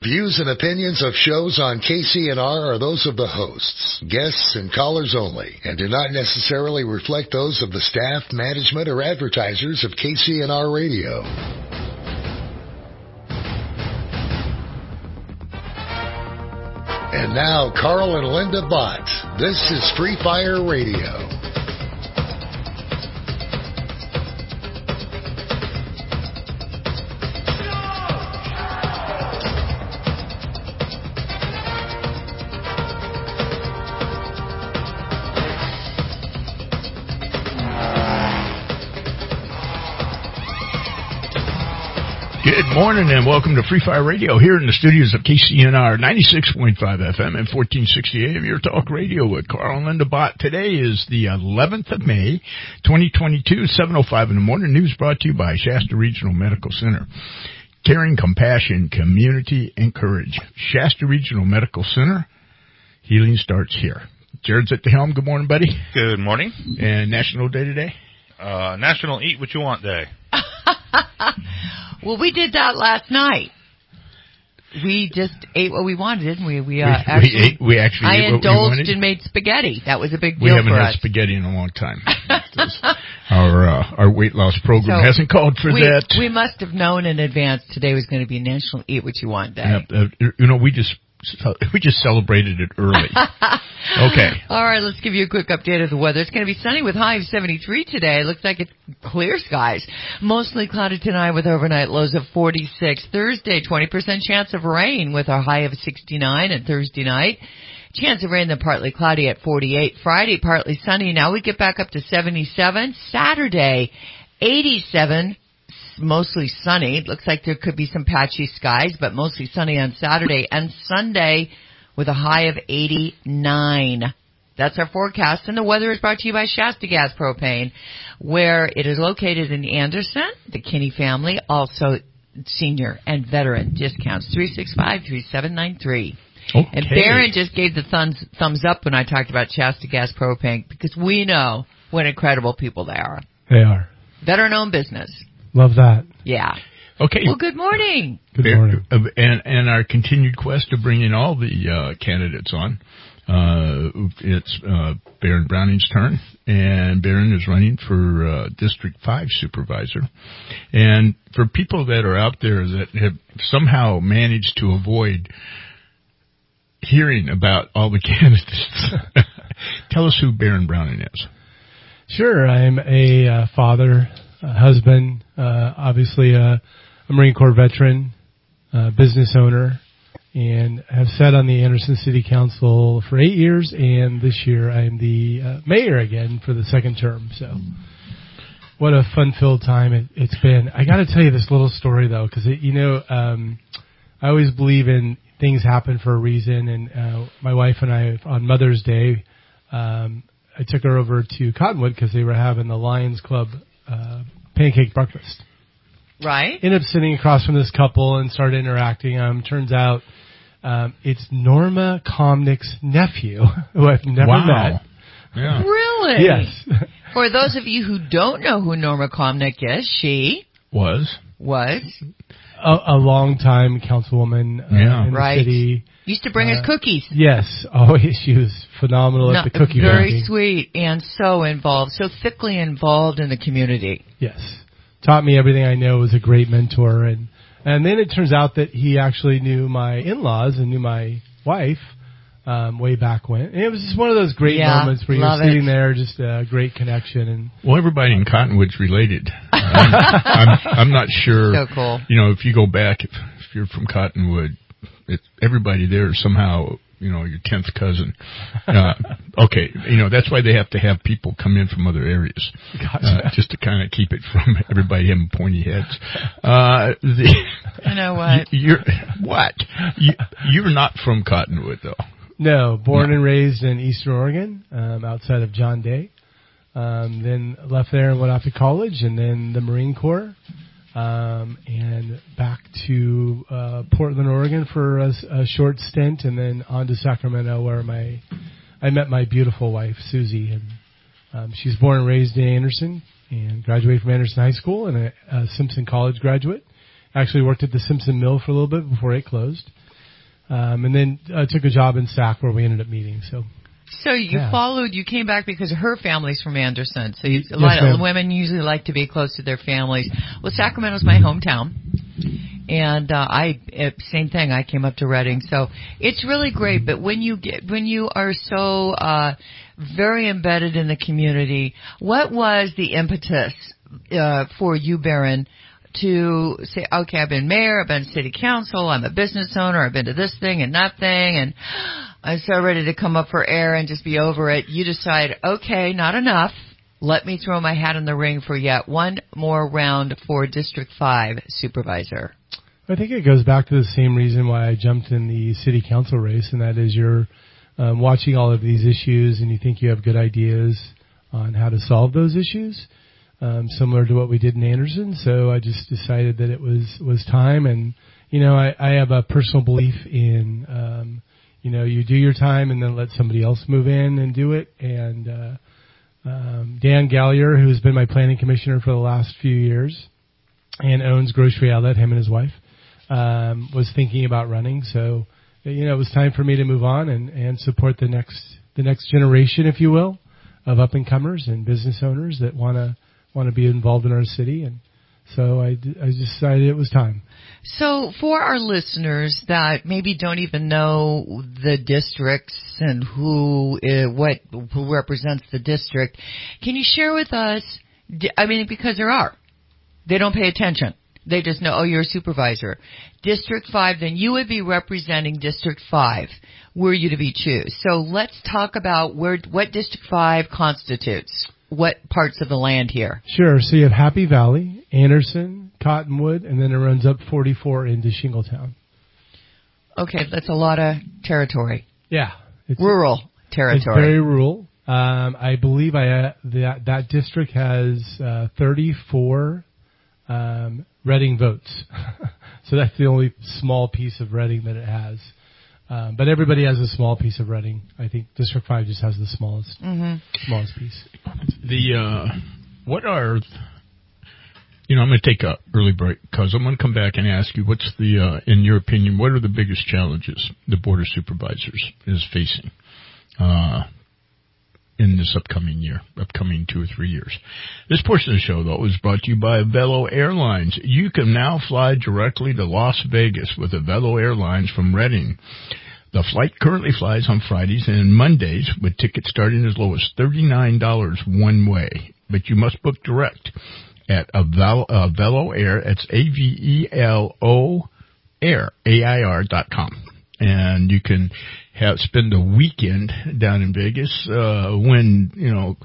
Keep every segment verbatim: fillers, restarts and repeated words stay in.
Views and opinions of shows on K C N R are those of the hosts, guests, and callers only, and do not necessarily reflect those of the staff, management, or advertisers of K C N R Radio. And now, Carl and Linda Bott. This is Free Fire Radio. Good morning and welcome to Free Fire Radio here in the studios of K C N R ninety-six point five F M and fourteen sixty A M, your talk radio with Carl and Linda Bott. Today is the eleventh of May, twenty twenty-two, seven oh five in the morning. News brought to you by Shasta Regional Medical Center. Caring, compassion, community, and courage. Shasta Regional Medical Center. Healing starts here. Jared's at the helm. Good morning, buddy. Good morning. And National Day today? Uh, National Eat What You Want Day. Well, we did that last night. We just ate what we wanted, didn't we? We, uh, we, actually, we, ate, we actually I ate what we indulged wanted. and made spaghetti. That was a big deal we haven't for had us. spaghetti in a long time. our uh, our weight loss program so hasn't called for we, that. We must have known in advance today was going to be National Eat What You Want Day. Yep, uh, you know, we just we just celebrated it early. Okay. All right, let's give you a quick update of the weather. It's going to be sunny with high of seventy-three today. Looks like it's clear skies. Mostly cloudy tonight with overnight lows of forty-six. Thursday, twenty percent chance of rain with our high of sixty-nine, and Thursday night, chance of rain then partly cloudy at forty-eight. Friday, partly sunny. Now we get back up to seventy-seven. Saturday, eighty-seven. Mostly sunny. It looks like there could be some patchy skies, but mostly sunny on Saturday and Sunday with a high of eighty-nine. That's our forecast, and the weather is brought to you by Shasta Gas Propane, where it is located in Anderson. The Kinney family, also senior and veteran discounts, three six five, three seven nine three. Okay. And Barron just gave the thumbs, thumbs up when I talked about Shasta Gas Propane, because we know what incredible people they are. They are. Veteran-owned business. Love that. Yeah. Okay. Well, good morning. Good morning. Uh, and, and our continued quest of bringing all the uh, candidates on. Uh, it's uh, Barron Browning's turn, and Barron is running for uh, District five Supervisor. And for people that are out there that have somehow managed to avoid hearing about all the candidates, tell us who Barron Browning is. Sure. I'm a uh, father, a husband, uh, obviously a, a Marine Corps veteran, uh, business owner, and have sat on the Anderson City Council for eight years, and this year I'm the uh, mayor again for the second term. So what a fun-filled time it, it's been. I got to tell you this little story, though, because, you know, um, I always believe in things happen for a reason, and uh, my wife and I, on Mother's Day, um, I took her over to Cottonwood because they were having the Lions Club uh, pancake breakfast. Right. Ended up sitting across from this couple and started interacting. Um, turns out um, it's Norma Comnick's nephew, who I've never wow. met. Yeah. Really? Yes. For those of you who don't know who Norma Comnick is, she Was. was a, a long-time councilwoman uh, Yeah. in Right. the city. used to bring Uh, us cookies. Yes. Oh, she was phenomenal No, at the cookie very baking. sweet and so involved, so thickly involved in the community. Yes. Taught me everything I know, was a great mentor. And, and then it turns out that he actually knew my in-laws and knew my wife um, way back when. And it was just one of those great Yeah, moments where you're love sitting it. there, just a great connection. And Well, everybody in Cottonwood's related. I'm, I'm, I'm not sure. So cool. You know, if you go back, if, if you're from Cottonwood, it, everybody there is somehow, you know, your tenth cousin. Uh, okay, you know, that's why they have to have people come in from other areas, Gotcha. uh, just to kind of keep it from everybody having pointy heads. Uh, the, You know what? You're what? You, you're not from Cottonwood, though. no, born No. and raised in Eastern Oregon, um, outside of John Day. Um, then left there and went off to college, and then the Marine Corps. Um, and back to uh, Portland, Oregon for a, a short stint, and then on to Sacramento, where my I met my beautiful wife, Susie. And um, she's born and raised in Anderson, and graduated from Anderson High School, and a, a Simpson College graduate. Actually worked at the Simpson Mill for a little bit before it closed. Um, and then uh, took a job in S A C where we ended up meeting. So. So you yeah. followed, you came back because her family's from Anderson. So you, a yes, lot ma'am. of women usually like to be close to their families. Well, Sacramento's my hometown. And, uh, I, it, same thing, I came up to Reading. So it's really great. But when you get, when you are so, uh, very embedded in the community, what was the impetus, uh, for you, Baron, to say, okay, I've been mayor, I've been city council, I'm a business owner, I've been to this thing and that thing, and I'm so ready to come up for air and just be over it. You decide, okay, not enough. Let me throw my hat in the ring for yet one more round for District five Supervisor. I think it goes back to the same reason why I jumped in the city council race, and that is you're um, watching all of these issues and you think you have good ideas on how to solve those issues, um, similar to what we did in Anderson. So I just decided that it was, was time. And, you know, I, I have a personal belief in, um, you know, you do your time and then let somebody else move in and do it. And uh, um, Dan Gallier, who's been my planning commissioner for the last few years and owns Grocery Outlet, him and his wife, um, was thinking about running. So, you know, it was time for me to move on and, and support the next the next generation, if you will, of up and comers and business owners that want to want to be involved in our city. And so I, I decided it was time. So for our listeners that maybe don't even know the districts and who, uh, what, who represents the district, can you share with us, I mean, because there are, they don't pay attention. They just know, oh, you're a supervisor. District five, then you would be representing District five were you to be choose. So let's talk about where, what District five constitutes. What parts of the land here? Sure. So you have Happy Valley, Anderson, Cottonwood, and then it runs up forty-four into Shingletown. Okay, that's a lot of territory. Yeah. It's rural territory. It's very rural. Um, I believe I uh, that that district has uh, thirty-four um, Reading votes. So that's the only small piece of Reading that it has. Um, but everybody has a small piece of Reading. I think District five just has the smallest mm-hmm. smallest piece. The uh, what are you know? I'm going to take a early break because I'm going to come back and ask you what's the uh, in your opinion, what are the biggest challenges the Board of Supervisors is facing uh, in this upcoming year, upcoming two or three years. This portion of the show, though, is brought to you by Avelo Airlines. You can now fly directly to Las Vegas with Avelo Airlines from Reading. The flight currently flies on Fridays and Mondays with tickets starting as low as thirty-nine dollars one way. But you must book direct at Avelo, Avelo Air. It's A V E L O Air, A I R dot com. And you can have spend a weekend down in Vegas, uh, win, you know,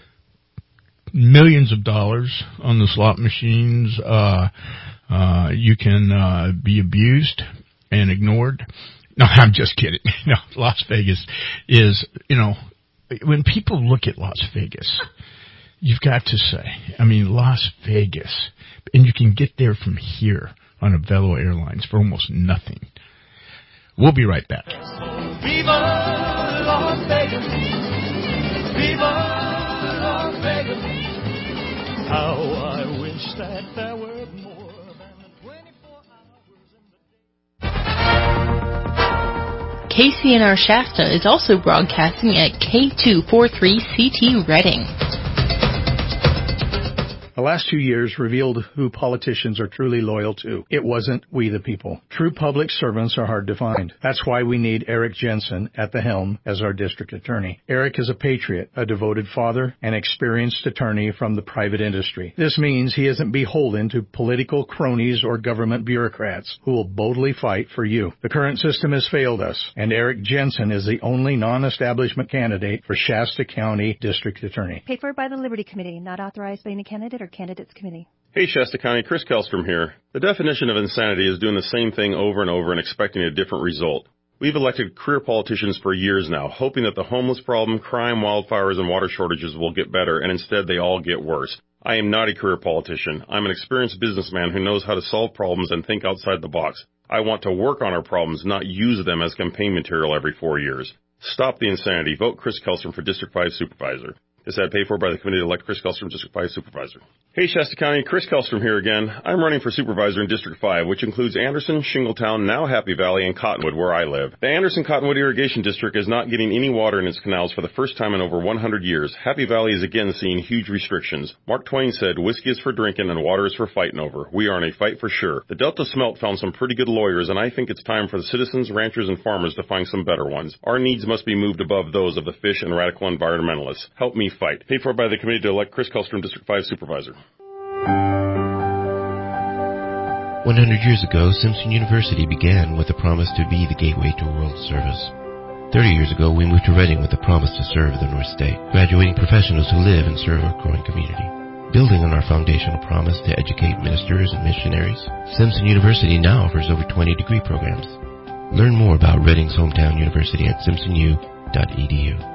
millions of dollars on the slot machines. Uh, uh, you can, uh, be abused and ignored. No, I'm just kidding. No, Las Vegas is, you know, when people look at Las Vegas, you've got to say, I mean, Las Vegas, and you can get there from here on Avelo Airlines for almost nothing. We'll be right back. Viva Las Vegas. Viva Las Vegas. How I wish that there were more than the twenty-four hours in the day. K C N R Shasta is also broadcasting at K two forty-three C T Reading. The last two years revealed who politicians are truly loyal to. It wasn't we the people. True public servants are hard to find. That's why we need Eric Jensen at the helm as our district attorney. Eric is a patriot, a devoted father, and experienced attorney from the private industry. This means he isn't beholden to political cronies or government bureaucrats who will boldly fight for you. The current system has failed us, and Eric Jensen is the only non-establishment candidate for Shasta County District Attorney. Paid for by the Liberty Committee, not authorized by any candidate or candidates committee. Hey, Shasta County, Chris Kellstrom here. The definition of insanity is doing the same thing over and over and expecting a different result. We've elected career politicians for years now, hoping that the homeless problem, crime, wildfires, and water shortages will get better, and instead they all get worse. I am not a career politician. I'm an experienced businessman who knows how to solve problems and think outside the box. I want to work on our problems, not use them as campaign material every four years. Stop the insanity. Vote Chris Kellstrom for District five Supervisor. This ad paid for by the committee to elect Chris Kellstrom, District five Supervisor. Hey, Shasta County, Chris Kellstrom here again. I'm running for Supervisor in District five, which includes Anderson, Shingletown, now Happy Valley, and Cottonwood, where I live. The Anderson-Cottonwood Irrigation District is not getting any water in its canals for the first time in over one hundred years. Happy Valley is again seeing huge restrictions. Mark Twain said, whiskey is for drinking and water is for fighting over. We are in a fight for sure. The Delta Smelt found some pretty good lawyers, and I think it's time for the citizens, ranchers, and farmers to find some better ones. Our needs must be moved above those of the fish and radical environmentalists. Help me fight. Paid for by the committee to elect Chris Kellstrom, District five Supervisor. one hundred years ago, Simpson University began with a promise to be the gateway to world service. thirty years ago, we moved to Reading with a promise to serve the North State, graduating professionals who live and serve our growing community. Building on our foundational promise to educate ministers and missionaries, Simpson University now offers over twenty degree programs. Learn more about Reading's hometown university at simpson u dot e d u.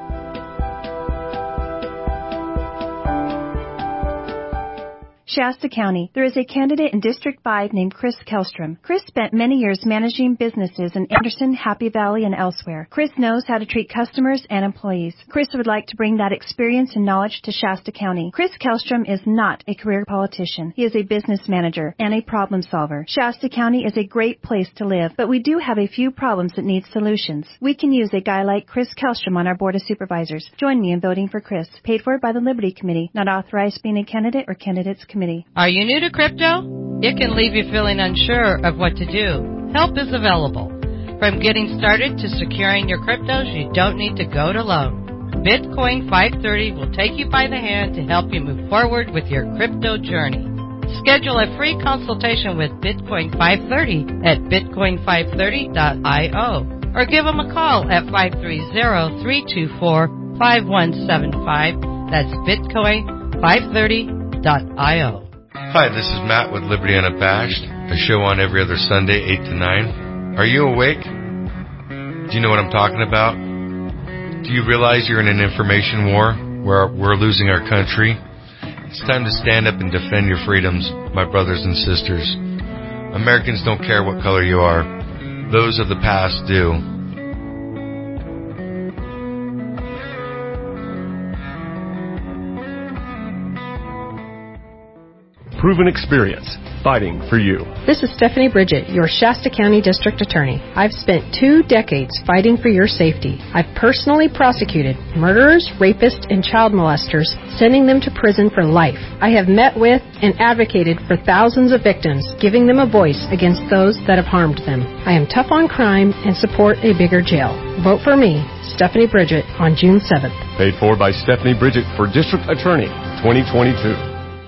Shasta County, there is a candidate in District five named Chris Kellstrom. Chris spent many years managing businesses in Anderson, Happy Valley, and elsewhere. Chris knows how to treat customers and employees. Chris would like to bring that experience and knowledge to Shasta County. Chris Kellstrom is not a career politician. He is a business manager and a problem solver. Shasta County is a great place to live, but we do have a few problems that need solutions. We can use a guy like Chris Kellstrom on our Board of Supervisors. Join me in voting for Chris. Paid for by the Liberty Committee, not authorized being a candidate or candidates committee. Are you new to crypto? It can leave you feeling unsure of what to do. Help is available. From getting started to securing your cryptos, you don't need to go it alone. Bitcoin five thirty will take you by the hand to help you move forward with your crypto journey. Schedule a free consultation with Bitcoin five thirty at bitcoin five thirty dot io or give them a call at five three zero, three two four, five one seven five. That's bitcoin five thirty dot io. Hi, this is Matt with Liberty Unabashed, a show on every other Sunday, eight to nine. Are you awake? Do you know what I'm talking about? Do you realize you're in an information war where we're losing our country? It's time to stand up and defend your freedoms, my brothers and sisters. Americans don't care what color you are. Those of the past do. Proven experience, fighting for you. This is Stephanie Bridget, your Shasta County District Attorney. I've spent two decades fighting for your safety. I've personally prosecuted murderers, rapists, and child molesters, sending them to prison for life. I have met with and advocated for thousands of victims, giving them a voice against those that have harmed them. I am tough on crime and support a bigger jail. Vote for me, Stephanie Bridget, on June seventh. Paid for by Stephanie Bridget for District Attorney twenty twenty-two.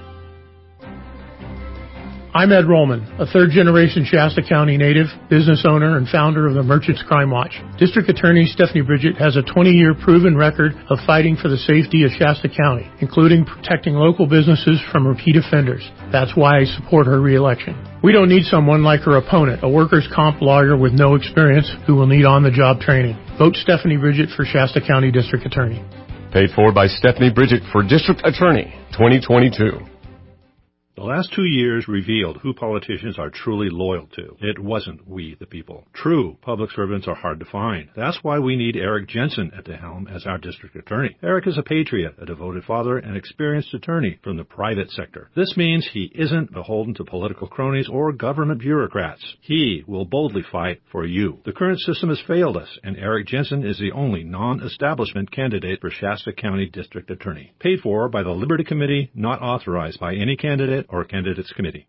I'm Ed Rollman, a third-generation Shasta County native, business owner, and founder of the Merchants Crime Watch. District Attorney Stephanie Bridget has a twenty-year proven record of fighting for the safety of Shasta County, including protecting local businesses from repeat offenders. That's why I support her reelection. We don't need someone like her opponent, a workers' comp lawyer with no experience who will need on-the-job training. Vote Stephanie Bridget for Shasta County District Attorney. Paid for by Stephanie Bridget for District Attorney twenty twenty-two. The last two years revealed who politicians are truly loyal to. It wasn't we, the people. True public servants are hard to find. That's why we need Eric Jensen at the helm as our district attorney. Eric is a patriot, a devoted father, and experienced attorney from the private sector. This means he isn't beholden to political cronies or government bureaucrats. He will boldly fight for you. The current system has failed us, and Eric Jensen is the only non-establishment candidate for Shasta County District Attorney. Paid for by the Liberty Committee, not authorized by any candidate or candidates committee.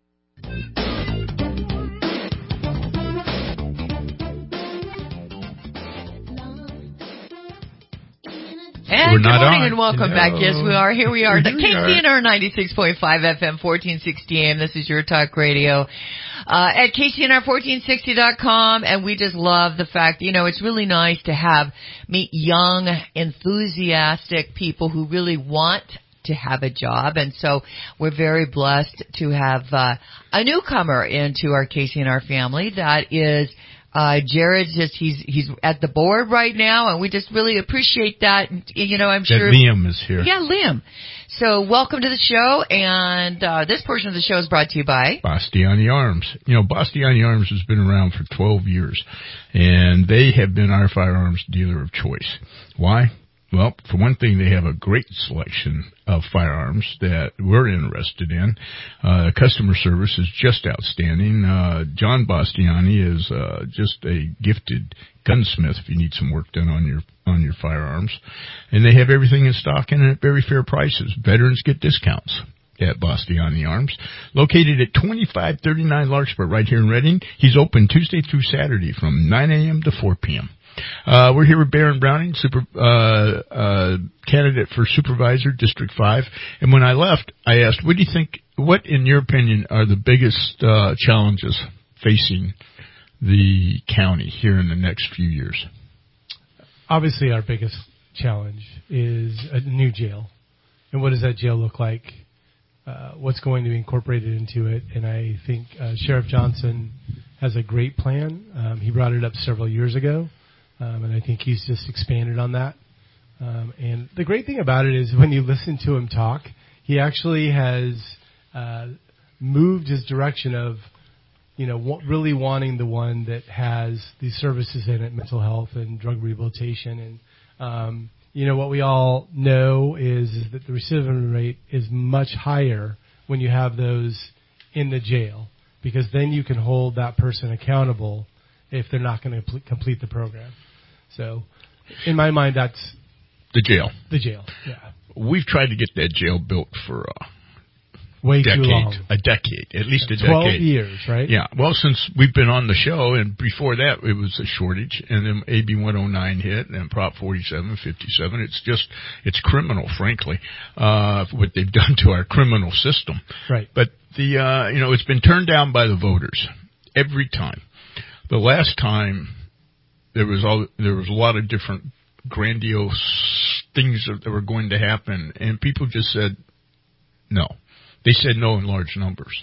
And We're good not morning on. and welcome No. back. Yes, we are. Here we are. The Here we K C N R are. ninety-six point five F M, fourteen sixty A M. This is your talk radio. Uh, at K C N R fourteen sixty dot com, and we just love the fact, you know, it's really nice to have, meet young, enthusiastic people who really want to have a job, and so we're very blessed to have uh, a newcomer into our K C N R family. That is uh Jared. Just he's he's at the board right now, and we just really appreciate that. You know, I'm That sure Liam is here. Yeah, Liam. So welcome to the show, and uh this portion of the show is brought to you by Bastiani Arms. You know, Bastiani Arms has been around for twelve years, and they have been our firearms dealer of choice. Why? Well, for one thing, they have a great selection of firearms that we're interested in. Uh, customer service is just outstanding. Uh, John Bastiani is uh, just a gifted gunsmith if you need some work done on your on your firearms. And they have everything in stock and at very fair prices. Veterans get discounts at Bastiani Arms. Located at twenty-five thirty-nine Larkspur right here in Reading. He's open Tuesday through Saturday from nine a.m. to four p.m. Uh, we're here with Baron Browning, super, uh, uh, candidate for supervisor, District five. And when I left, I asked, what do you think, what in your opinion are the biggest, uh, challenges facing the county here in the next few years? Obviously our biggest challenge is a new jail. And what does that jail look like? Uh, what's going to be incorporated into it? And I think, uh, Sheriff Johnson has a great plan. Um, he brought it up several years ago. Um, and I think he's just expanded on that. Um, and the great thing about it is when you listen to him talk, he actually has uh, moved his direction of, you know, w- really wanting the one that has these services in it, mental health and drug rehabilitation. And, um, you know, what we all know is, is that the recidivism rate is much higher when you have those in the jail, because then you can hold that person accountable if they're not going to pl- complete the program. So, in my mind, that's the jail. The jail, yeah. We've tried to get that jail built for uh, way decade, too long. A decade, at least a Twelve decade. years, right? Yeah. Well, since we've been on the show, and before that, it was a shortage, and then A B one oh nine hit, and Prop forty-seven, fifty-seven. It's just, it's criminal, frankly, uh, what they've done to our criminal system. Right. But the, uh, you know, it's been turned down by the voters every time. The last time, there was all, there was a lot of different grandiose things that were going to happen, and people just said no. They said no in large numbers.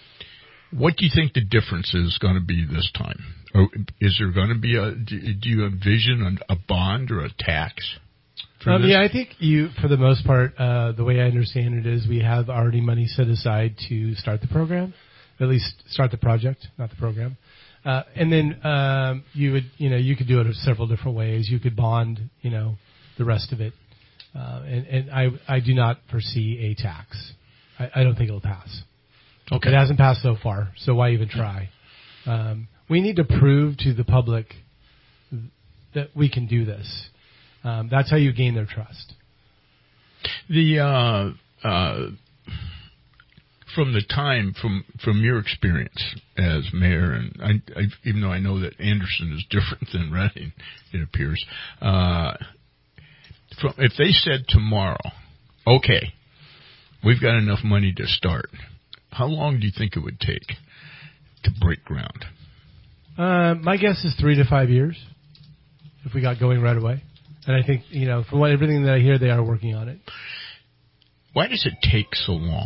What do you think the difference is going to be this time? Or is there going to be a, do you envision a bond or a tax? Um, yeah, I think you, for the most part, uh, the way I understand it is we have already money set aside to start the program, at least start the project, not the program. Uh, and then, um, you would, you know, you could do it several different ways. You could bond, you know, the rest of it. Uh, and, and I, I do not foresee a tax. I, I don't think it'll pass. Okay. It hasn't passed so far, so why even try? Um, we need to prove to the public that we can do this. Um, that's how you gain their trust. The, uh, uh, From the time, from from your experience as mayor, and I, I, even though I know that Anderson is different than Reading, it appears, uh, from, if they said tomorrow, okay, we've got enough money to start, how long do you think it would take to break ground? Uh, my guess is three to five years if we got going right away. And I think, you know, from what everything that I hear, they are working on it. Why does it take so long?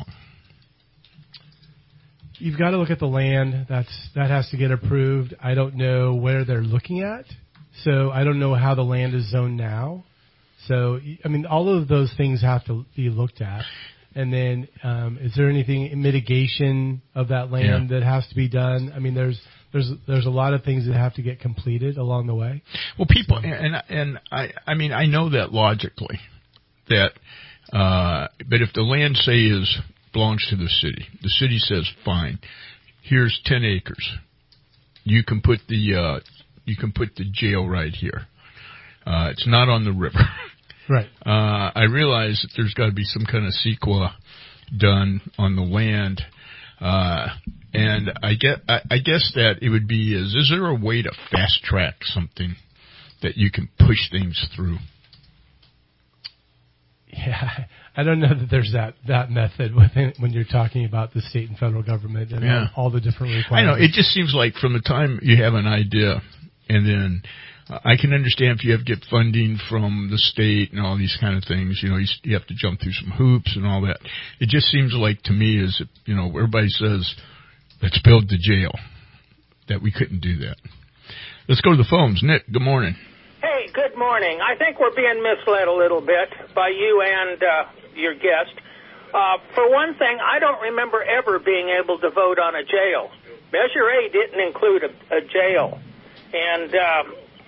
You've got to look at the land. That's that has to get approved. I don't know where they're looking at, so I don't know how the land is zoned now. So, I mean, all of those things have to be looked at. And then, um, is there anything in mitigation of that land yeah. that has to be done? I mean, there's there's there's a lot of things that have to get completed along the way. Well, people, so. and and I I mean, I know that logically, that, uh, but if the land say is belongs to the city. The city says, fine, here's ten acres. You can put the, uh, you can put the jail right here. Uh, it's not on the river. Right. Uh, I realize that there's got to be some kind of C E Q A done on the land. Uh, and I get, I, I guess that it would be is, is there a way to fast track something that you can push things through? Yeah, I don't know that there's that, that method within, when you're talking about the state and federal government and yeah. all, all the different requirements. I know. It just seems like from the time you have an idea, and then uh, I can understand if you have to get funding from the state and all these kind of things, you know, you, you have to jump through some hoops and all that. It just seems like to me is, you know, everybody says, let's build the jail, that we couldn't do that. Let's go to the phones. Nick, good morning. Hey, good morning. I think we're being misled a little bit by you and uh, your guest. Uh, for one thing, I don't remember ever being able to vote on a jail. Measure A didn't include a, a jail. And um,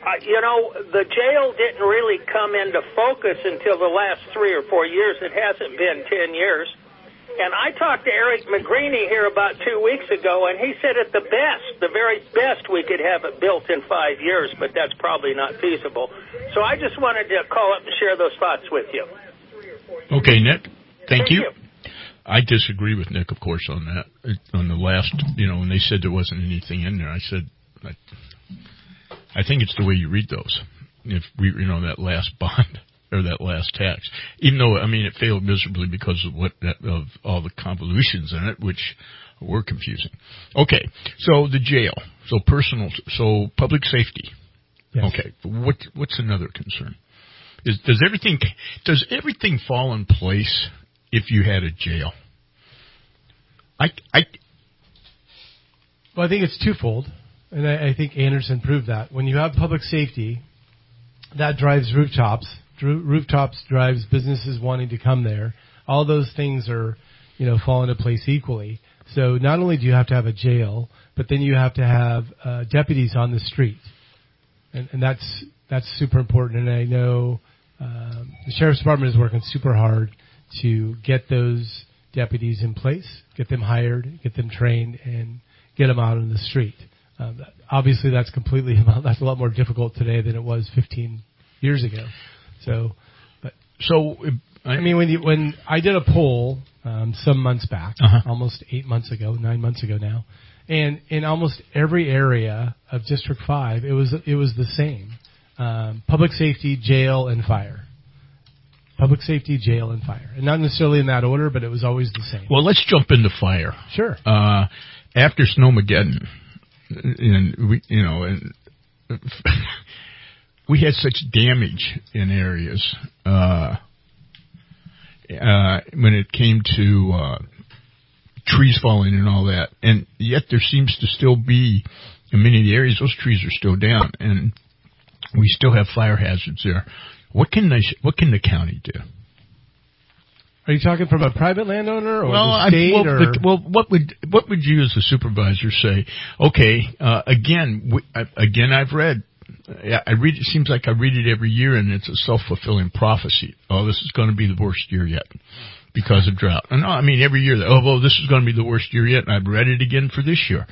Uh, you know, the jail didn't really come into focus until the last three or four years. It hasn't been ten years. And I talked to Eric McGreeny here about two weeks ago, and he said at the best, the very best, we could have it built in five years, but that's probably not feasible. So I just wanted to call up and share those thoughts with you. Okay, Nick. Thank, Thank you. you. I disagree with Nick, of course, on that. On the last, you know, when they said there wasn't anything in there, I said, I, I think it's the way you read those. If we, you know, that last bond. Or that last tax, even though I mean it failed miserably because of what of all the convolutions in it, which were confusing. Okay, so the jail, so personal, so public safety. Yes. Okay, what what's another concern? Is does everything does everything fall in place if you had a jail? I I. Well, I think it's twofold, and I, I think Anderson proved that when you have public safety, that drives rooftops. Rooftops drives businesses wanting to come there. All those things are, you know, fall into place equally. So not only do you have to have a jail, but then you have to have uh, deputies on the street, and, and that's that's super important. And I know um, the sheriff's department is working super hard to get those deputies in place, get them hired, get them trained, and get them out on the street. Um, obviously, that's completely that's a lot more difficult today than it was fifteen years ago. So, but so I, I mean, when you, when I did a poll um, some months back, uh-huh. almost eight months ago, nine months ago now, and in almost every area of District Five, it was it was the same: um, public safety, jail, and fire. Public safety, jail, and fire, and not necessarily in that order, but it was always the same. Well, let's jump into fire. Sure. Uh, after Snowmageddon, and we, you know, and. We had such damage in areas uh, uh, when it came to uh, trees falling and all that, and yet there seems to still be, in many of the areas, those trees are still down, and we still have fire hazards there. What can they? What can the county do? Are you talking from a private landowner or well, the state? I, well, or? The, well, what would what would you as a supervisor say? Okay, uh, again, we, I, again, I've read. I read. It seems like I read it every year, and it's a self-fulfilling prophecy. Oh, this is going to be the worst year yet because of drought. And I mean, every year, oh, well, this is going to be the worst year yet, and I've read it again for this year.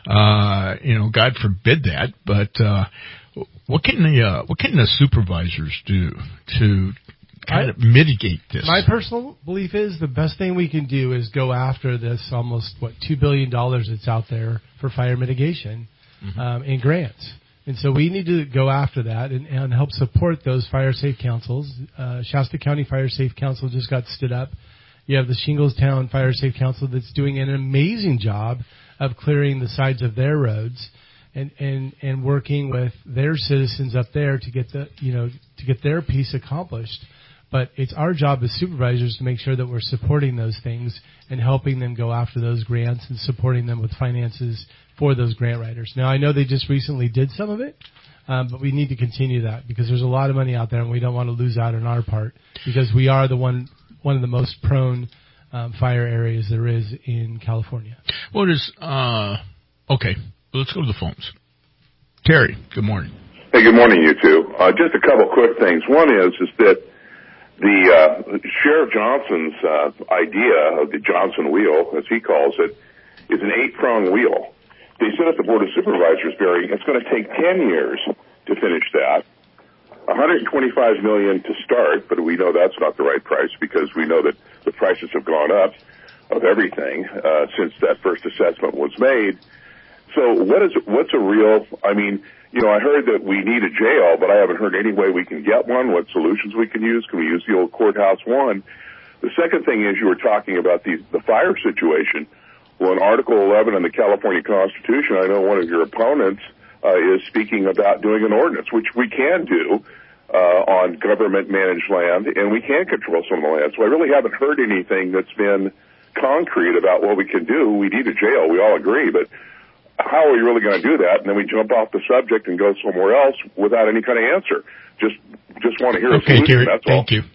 Uh, you know, God forbid that, but uh, what can the uh, what can the supervisors do to kind of mitigate this? My personal belief is the best thing we can do is go after this almost what two billion dollars that's out there for fire mitigation mm-hmm. um, in grants. And so we need to go after that and, and help support those fire safe councils. Uh, Shasta County Fire Safe Council just got stood up. You have the Shinglestown Fire Safe Council that's doing an amazing job of clearing the sides of their roads and, and, and working with their citizens up there to get the, you know, to get their piece accomplished. But it's our job as supervisors to make sure that we're supporting those things and helping them go after those grants and supporting them with finances for those grant writers. Now, I know they just recently did some of it, um, but we need to continue that because there's a lot of money out there and we don't want to lose out on our part because we are the one one of the most prone um, fire areas there is in California. What is, uh, okay, let's go to the phones. Terry, good morning. Hey, good morning, you two. Uh, just a couple quick things. One is, is that the uh, Sheriff Johnson's uh, idea of the Johnson wheel, as he calls it, is an eight-prong wheel. They said at the Board of Supervisors, Barry, it's going to take ten years to finish that, one hundred twenty-five million dollars to start, but we know that's not the right price because we know that the prices have gone up of everything uh, since that first assessment was made. So what is what's a real, I mean, you know, I heard that we need a jail, but I haven't heard any way we can get one, what solutions we can use. Can we use the old courthouse one? The second thing is you were talking about the, the fire situation. Well, in Article eleven in the California Constitution, I know one of your opponents uh, is speaking about doing an ordinance, which we can do uh, on government-managed land, and we can control some of the land. So I really haven't heard anything that's been concrete about what we can do. We need a jail. We all agree, but how are we really going to do that? And then we jump off the subject and go somewhere else without any kind of answer. Just just want to hear okay, a solution, Terry, that's thank all. you.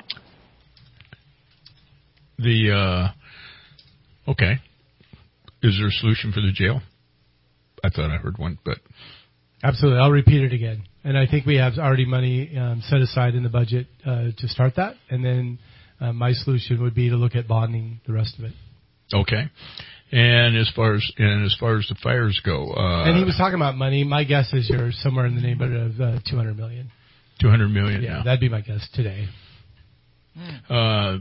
The, uh, okay. Is there a solution for the jail? I thought I heard one, but. Absolutely. I'll repeat it again. And I think we have already money um, set aside in the budget uh, to start that. And then uh, my solution would be to look at bonding the rest of it. Okay. And as far as and as far as the fires go, uh, and he was talking about money. My guess is you're somewhere in the neighborhood of uh, two hundred million. Two hundred million. Yeah, now. That'd be my guess today. Uh,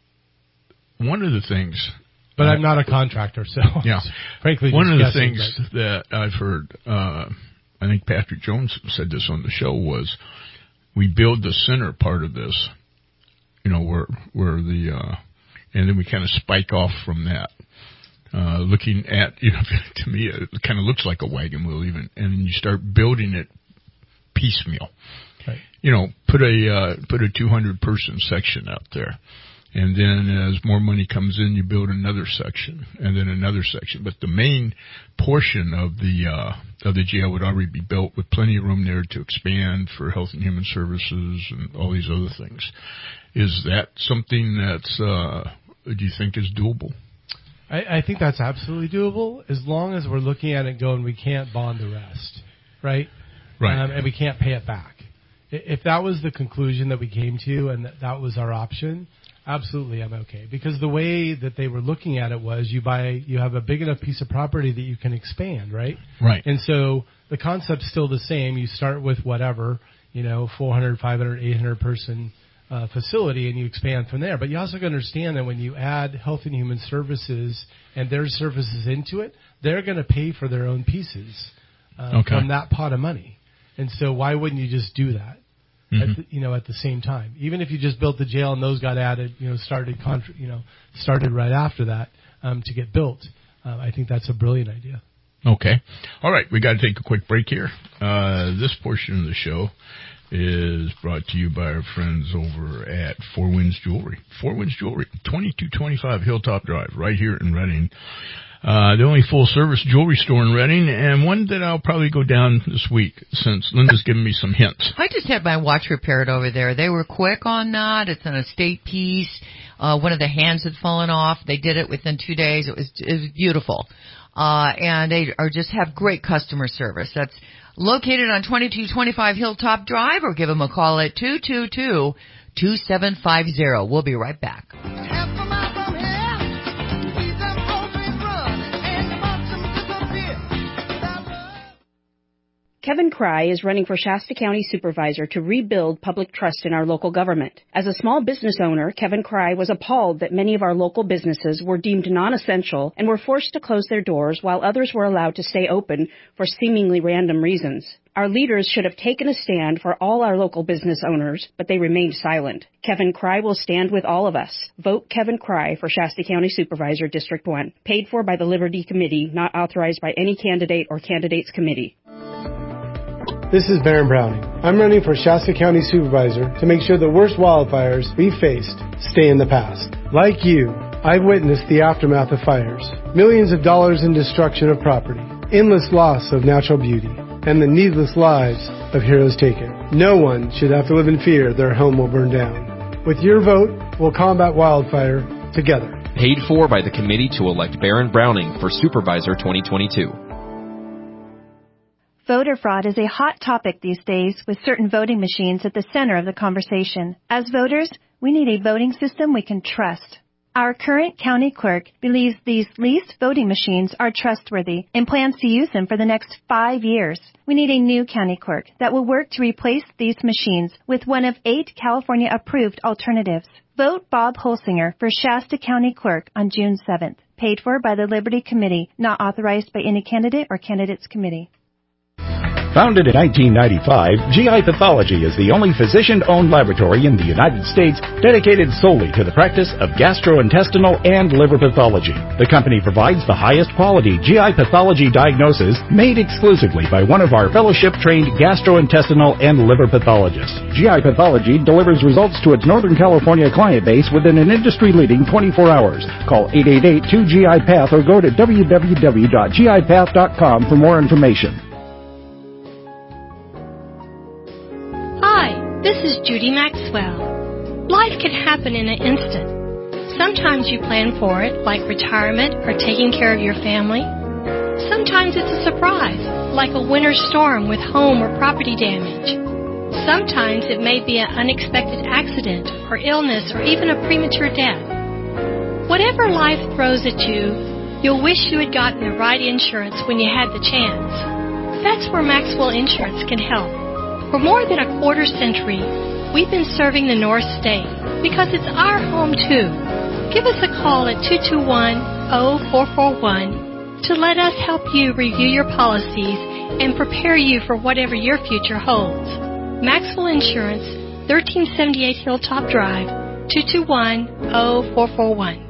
one of the things. But uh, I'm not a contractor, so yeah. frankly, one of the guessing, things but. that I've heard, uh, I think Patrick Jones said this on the show, was we build the center part of this, you know, where where the uh, and then we kind of spike off from that. Uh, looking at, you know, to me, it kind of looks like a wagon wheel even, and you start building it piecemeal. Right. You know, put a uh, put a two hundred person section out there. And then as more money comes in, you build another section and then another section. But the main portion of the, uh, of the jail would already be built with plenty of room there to expand for Health and Human Services and all these other things. Is that something that's, uh, do you think is doable? I, I think that's absolutely doable as long as we're looking at it going, we can't bond the rest, right? Right. Um, and we can't pay it back. If that was the conclusion that we came to and that, that was our option, absolutely, I'm okay. Because the way that they were looking at it was you buy, you have a big enough piece of property that you can expand, right? Right. And so the concept's still the same. You start with whatever, you know, four hundred, five hundred, eight hundred person uh, facility, and you expand from there. But you also got to understand that when you add Health and Human Services and their services into it, they're going to pay for their own pieces uh, okay. from that pot of money. And so why wouldn't you just do that? Mm-hmm. At the, you know, at the same time, even if you just built the jail and those got added, you know, started, contra- you know, started right after that um, to get built, uh, I think that's a brilliant idea. Okay, all right, we got to take a quick break here. Uh, this portion of the show is brought to you by our friends over at Four Winds Jewelry. Four Winds Jewelry, twenty-two twenty-five Hilltop Drive, right here in Reading. Uh, the only full-service jewelry store in Reading, and one that I'll probably go down this week since Linda's given me some hints. I just had my watch repaired over there. They were quick on that. It's an estate piece. Uh, one of the hands had fallen off. They did it within two days. It was, it was beautiful. Uh, and they are just have great customer service. That's located on twenty-two twenty-five Hilltop Drive, or give them a call at two two two, two seven five zero. We'll be right back. Kevin Cry is running for Shasta County Supervisor to rebuild public trust in our local government. As a small business owner, Kevin Cry was appalled that many of our local businesses were deemed non-essential and were forced to close their doors while others were allowed to stay open for seemingly random reasons. Our leaders should have taken a stand for all our local business owners, but they remained silent. Kevin Cry will stand with all of us. Vote Kevin Cry for Shasta County Supervisor District one. Paid for by the Liberty Committee, not authorized by any candidate or candidates committee. This is Baron Browning. I'm running for Shasta County Supervisor to make sure the worst wildfires we've faced stay in the past. Like you, I've witnessed the aftermath of fires, millions of dollars in destruction of property, endless loss of natural beauty, and the needless lives of heroes taken. No one should have to live in fear their home will burn down. With your vote, we'll combat wildfire together. Paid for by the committee to elect Baron Browning for Supervisor twenty twenty-two. Voter fraud is a hot topic these days, with certain voting machines at the center of the conversation. As voters, we need a voting system we can trust. Our current county clerk believes these leased voting machines are trustworthy and plans to use them for the next five years. We need a new county clerk that will work to replace these machines with one of eight California-approved alternatives. Vote Bob Holsinger for Shasta County Clerk on June seventh. Paid for by the Liberty Committee, not authorized by any candidate or candidates committee. Founded in nineteen ninety-five, G I Pathology is the only physician-owned laboratory in the United States dedicated solely to the practice of gastrointestinal and liver pathology. The company provides the highest quality G I pathology diagnosis made exclusively by one of our fellowship-trained gastrointestinal and liver pathologists. G I Pathology delivers results to its Northern California client base within an industry-leading twenty-four hours. Call eight eight eight, two G I Path or go to w w w dot g i path dot com for more information. Hi, this is Judy Maxwell. Life can happen in an instant. Sometimes you plan for it, like retirement or taking care of your family. Sometimes it's a surprise, like a winter storm with home or property damage. Sometimes it may be an unexpected accident or illness or even a premature death. Whatever life throws at you, you'll wish you had gotten the right insurance when you had the chance. That's where Maxwell Insurance can help. For more than a quarter century, we've been serving the North State because it's our home too. Give us a call at two two one, zero four four one to let us help you review your policies and prepare you for whatever your future holds. Maxwell Insurance, thirteen seventy-eight Hilltop Drive, two two one, zero four four one.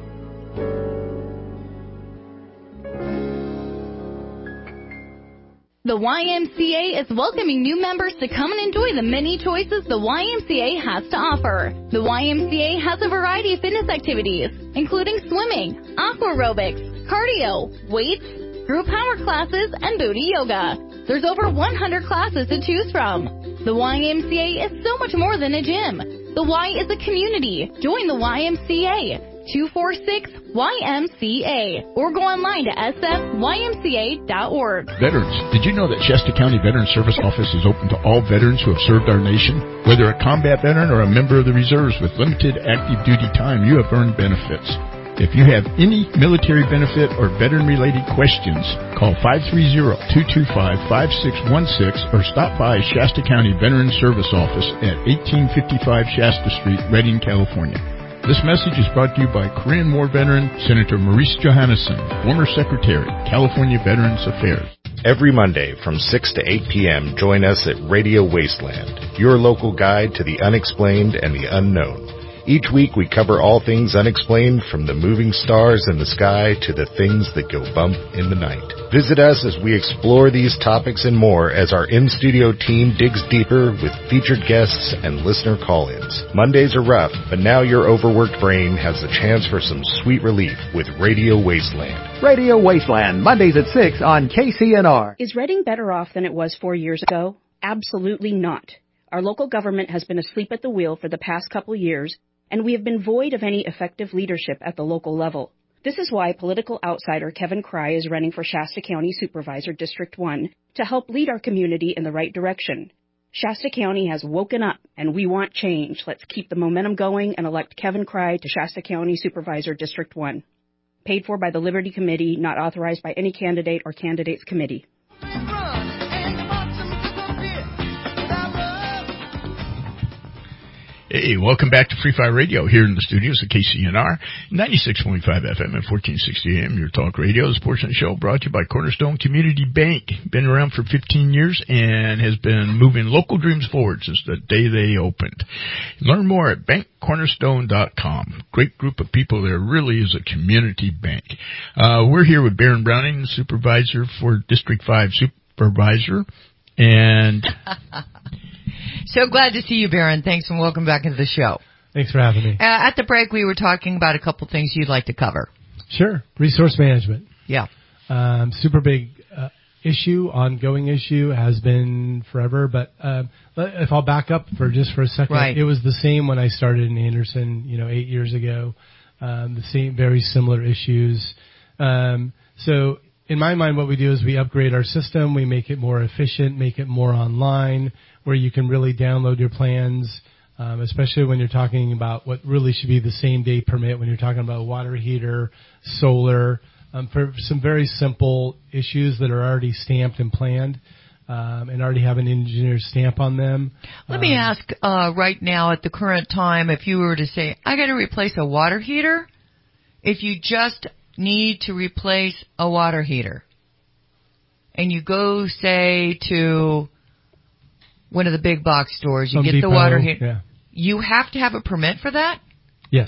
The Y M C A is welcoming new members to come and enjoy the many choices the Y M C A has to offer. The Y M C A has a variety of fitness activities, including swimming, aqua aerobics, cardio, weights, group power classes, and booty yoga. There's over one hundred classes to choose from. The Y M C A is so much more than a gym. The Y is a community. Join the Y M C A. two four six Y M C A or go online to s f y m c a dot org. Veterans, did you know that Shasta County Veteran Service Office is open to all veterans who have served our nation? Whether a combat veteran or a member of the reserves with limited active duty time, you have earned benefits. If you have any military benefit or veteran-related questions, call five three zero, two two five, five six one six or stop by Shasta County Veteran Service Office at eighteen fifty-five Shasta Street, Redding, California. This message is brought to you by Korean War veteran Senator Maurice Johannesson, former Secretary, California Veterans Affairs. Every Monday from six to eight p.m., join us at Radio Wasteland, your local guide to the unexplained and the unknown. Each week we cover all things unexplained, from the moving stars in the sky to the things that go bump in the night. Visit us as we explore these topics and more as our in-studio team digs deeper with featured guests and listener call-ins. Mondays are rough, but now your overworked brain has the chance for some sweet relief with Radio Wasteland. Radio Wasteland, Mondays at six on K C N R. Is Redding better off than it was four years ago? Absolutely not. Our local government has been asleep at the wheel for the past couple years, and we have been void of any effective leadership at the local level. This is why political outsider Kevin Cry is running for Shasta County Supervisor District one to help lead our community in the right direction. Shasta County has woken up, and we want change. Let's keep the momentum going and elect Kevin Cry to Shasta County Supervisor District one. Paid for by the Liberty Committee, not authorized by any candidate or candidates committee. Hey, welcome back to Free Fire Radio here in the studios at K C N R, ninety-six point five F M and fourteen sixty A M, your talk radio. The Sports Night Show brought to you by Cornerstone Community Bank. Been around for fifteen years and has been moving local dreams forward since the day they opened. Learn more at bank cornerstone dot com. Great group of people there. Really is a community bank. Uh, we're here with Baron Browning, the supervisor for District five Supervisor, and... So glad to see you, Baron. Thanks, and welcome back into the show. Thanks for having me. Uh, at the break, we were talking about a couple things you'd like to cover. Sure. Resource management. Yeah. Um, super big uh, issue, ongoing issue, has been forever. But um, if I'll back up for just for a second, right. It was the same when I started in Anderson, you know, eight years ago. Um, the same, very similar issues. Um, so in my mind, what we do is we upgrade our system. We make it more efficient, make it more online, where you can really download your plans, um, especially when you're talking about what really should be the same day permit, when you're talking about water heater, solar, um, for some very simple issues that are already stamped and planned, um, and already have an engineer's stamp on them. Let um, me ask, uh, right now at the current time, if you were to say, I got to replace a water heater, if you just need to replace a water heater, and you go, say, to one of the big box stores, you Home get Depot, the water heater. Yeah. You have to have a permit for that? Yes.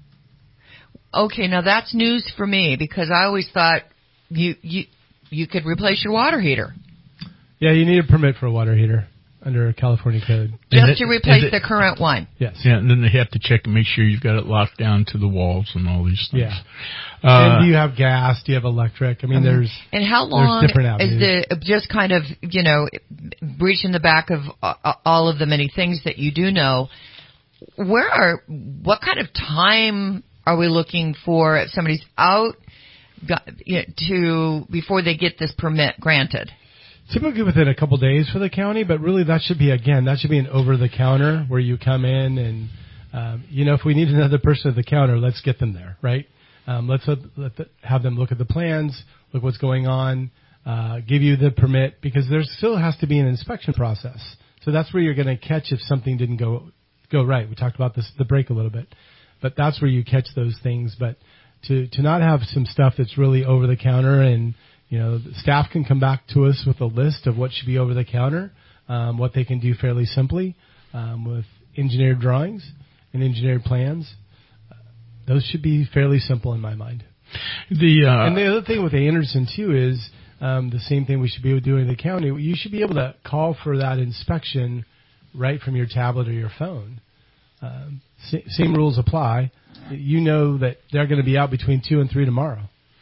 Okay, now that's news for me, because I always thought you you you could replace your water heater. Yeah, you need a permit for a water heater under California code. Just it, to replace it, the current one. Yes. Yeah, and then they have to check and make sure you've got it locked down to the walls and all these things. Yeah. Uh, and do you have gas? Do you have electric? I mean, um, there's and how long there's different is avenues. the just kind of you know reaching the back of uh, all of the many things that you do know? Where are what kind of time are we looking for if somebody's out got, you know, to before they get this permit granted? Typically within a couple days for the county, but really that should be, again, that should be an over-the-counter where you come in and, um, you know, if we need another person at the counter, let's get them there, right? Um, let's let, let the, have them look at the plans, look what's going on, uh, give you the permit, because there still has to be an inspection process. So that's where you're going to catch if something didn't go go right. We talked about this the break a little bit, but that's where you catch those things. But to to not have some stuff that's really over the counter, and you know, the staff can come back to us with a list of what should be over the counter, um, what they can do fairly simply um, with engineered drawings and engineered plans. Uh, those should be fairly simple in my mind. The uh, and the other thing with Anderson too is um, the same thing we should be able to do in the county. You should be able to call for that inspection right from your tablet or your phone. Um, sa- same rules apply. You know that they're going to be out between two and three tomorrow.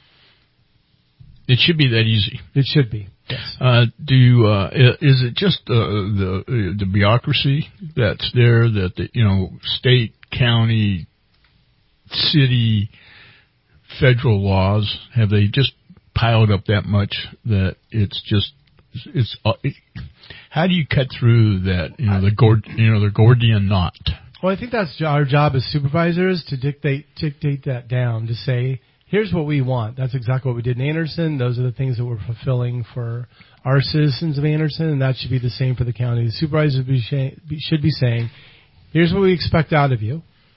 It should be that easy. It should be. Yes. Uh, do you, uh, is it just uh, the uh, the bureaucracy that's there that the, you know, state, county, city, federal laws, have they just piled up that much that it's just it's uh, it, how do you cut through that, you know, the Gord, you know, the Gordian knot? Well, I think that's our job as supervisors to dictate dictate that down, to say, here's what we want. That's exactly what we did in Anderson. Those are the things that we're fulfilling for our citizens of Anderson, and that should be the same for the county. The supervisors be sh- be, should be saying, here's what we expect out of you,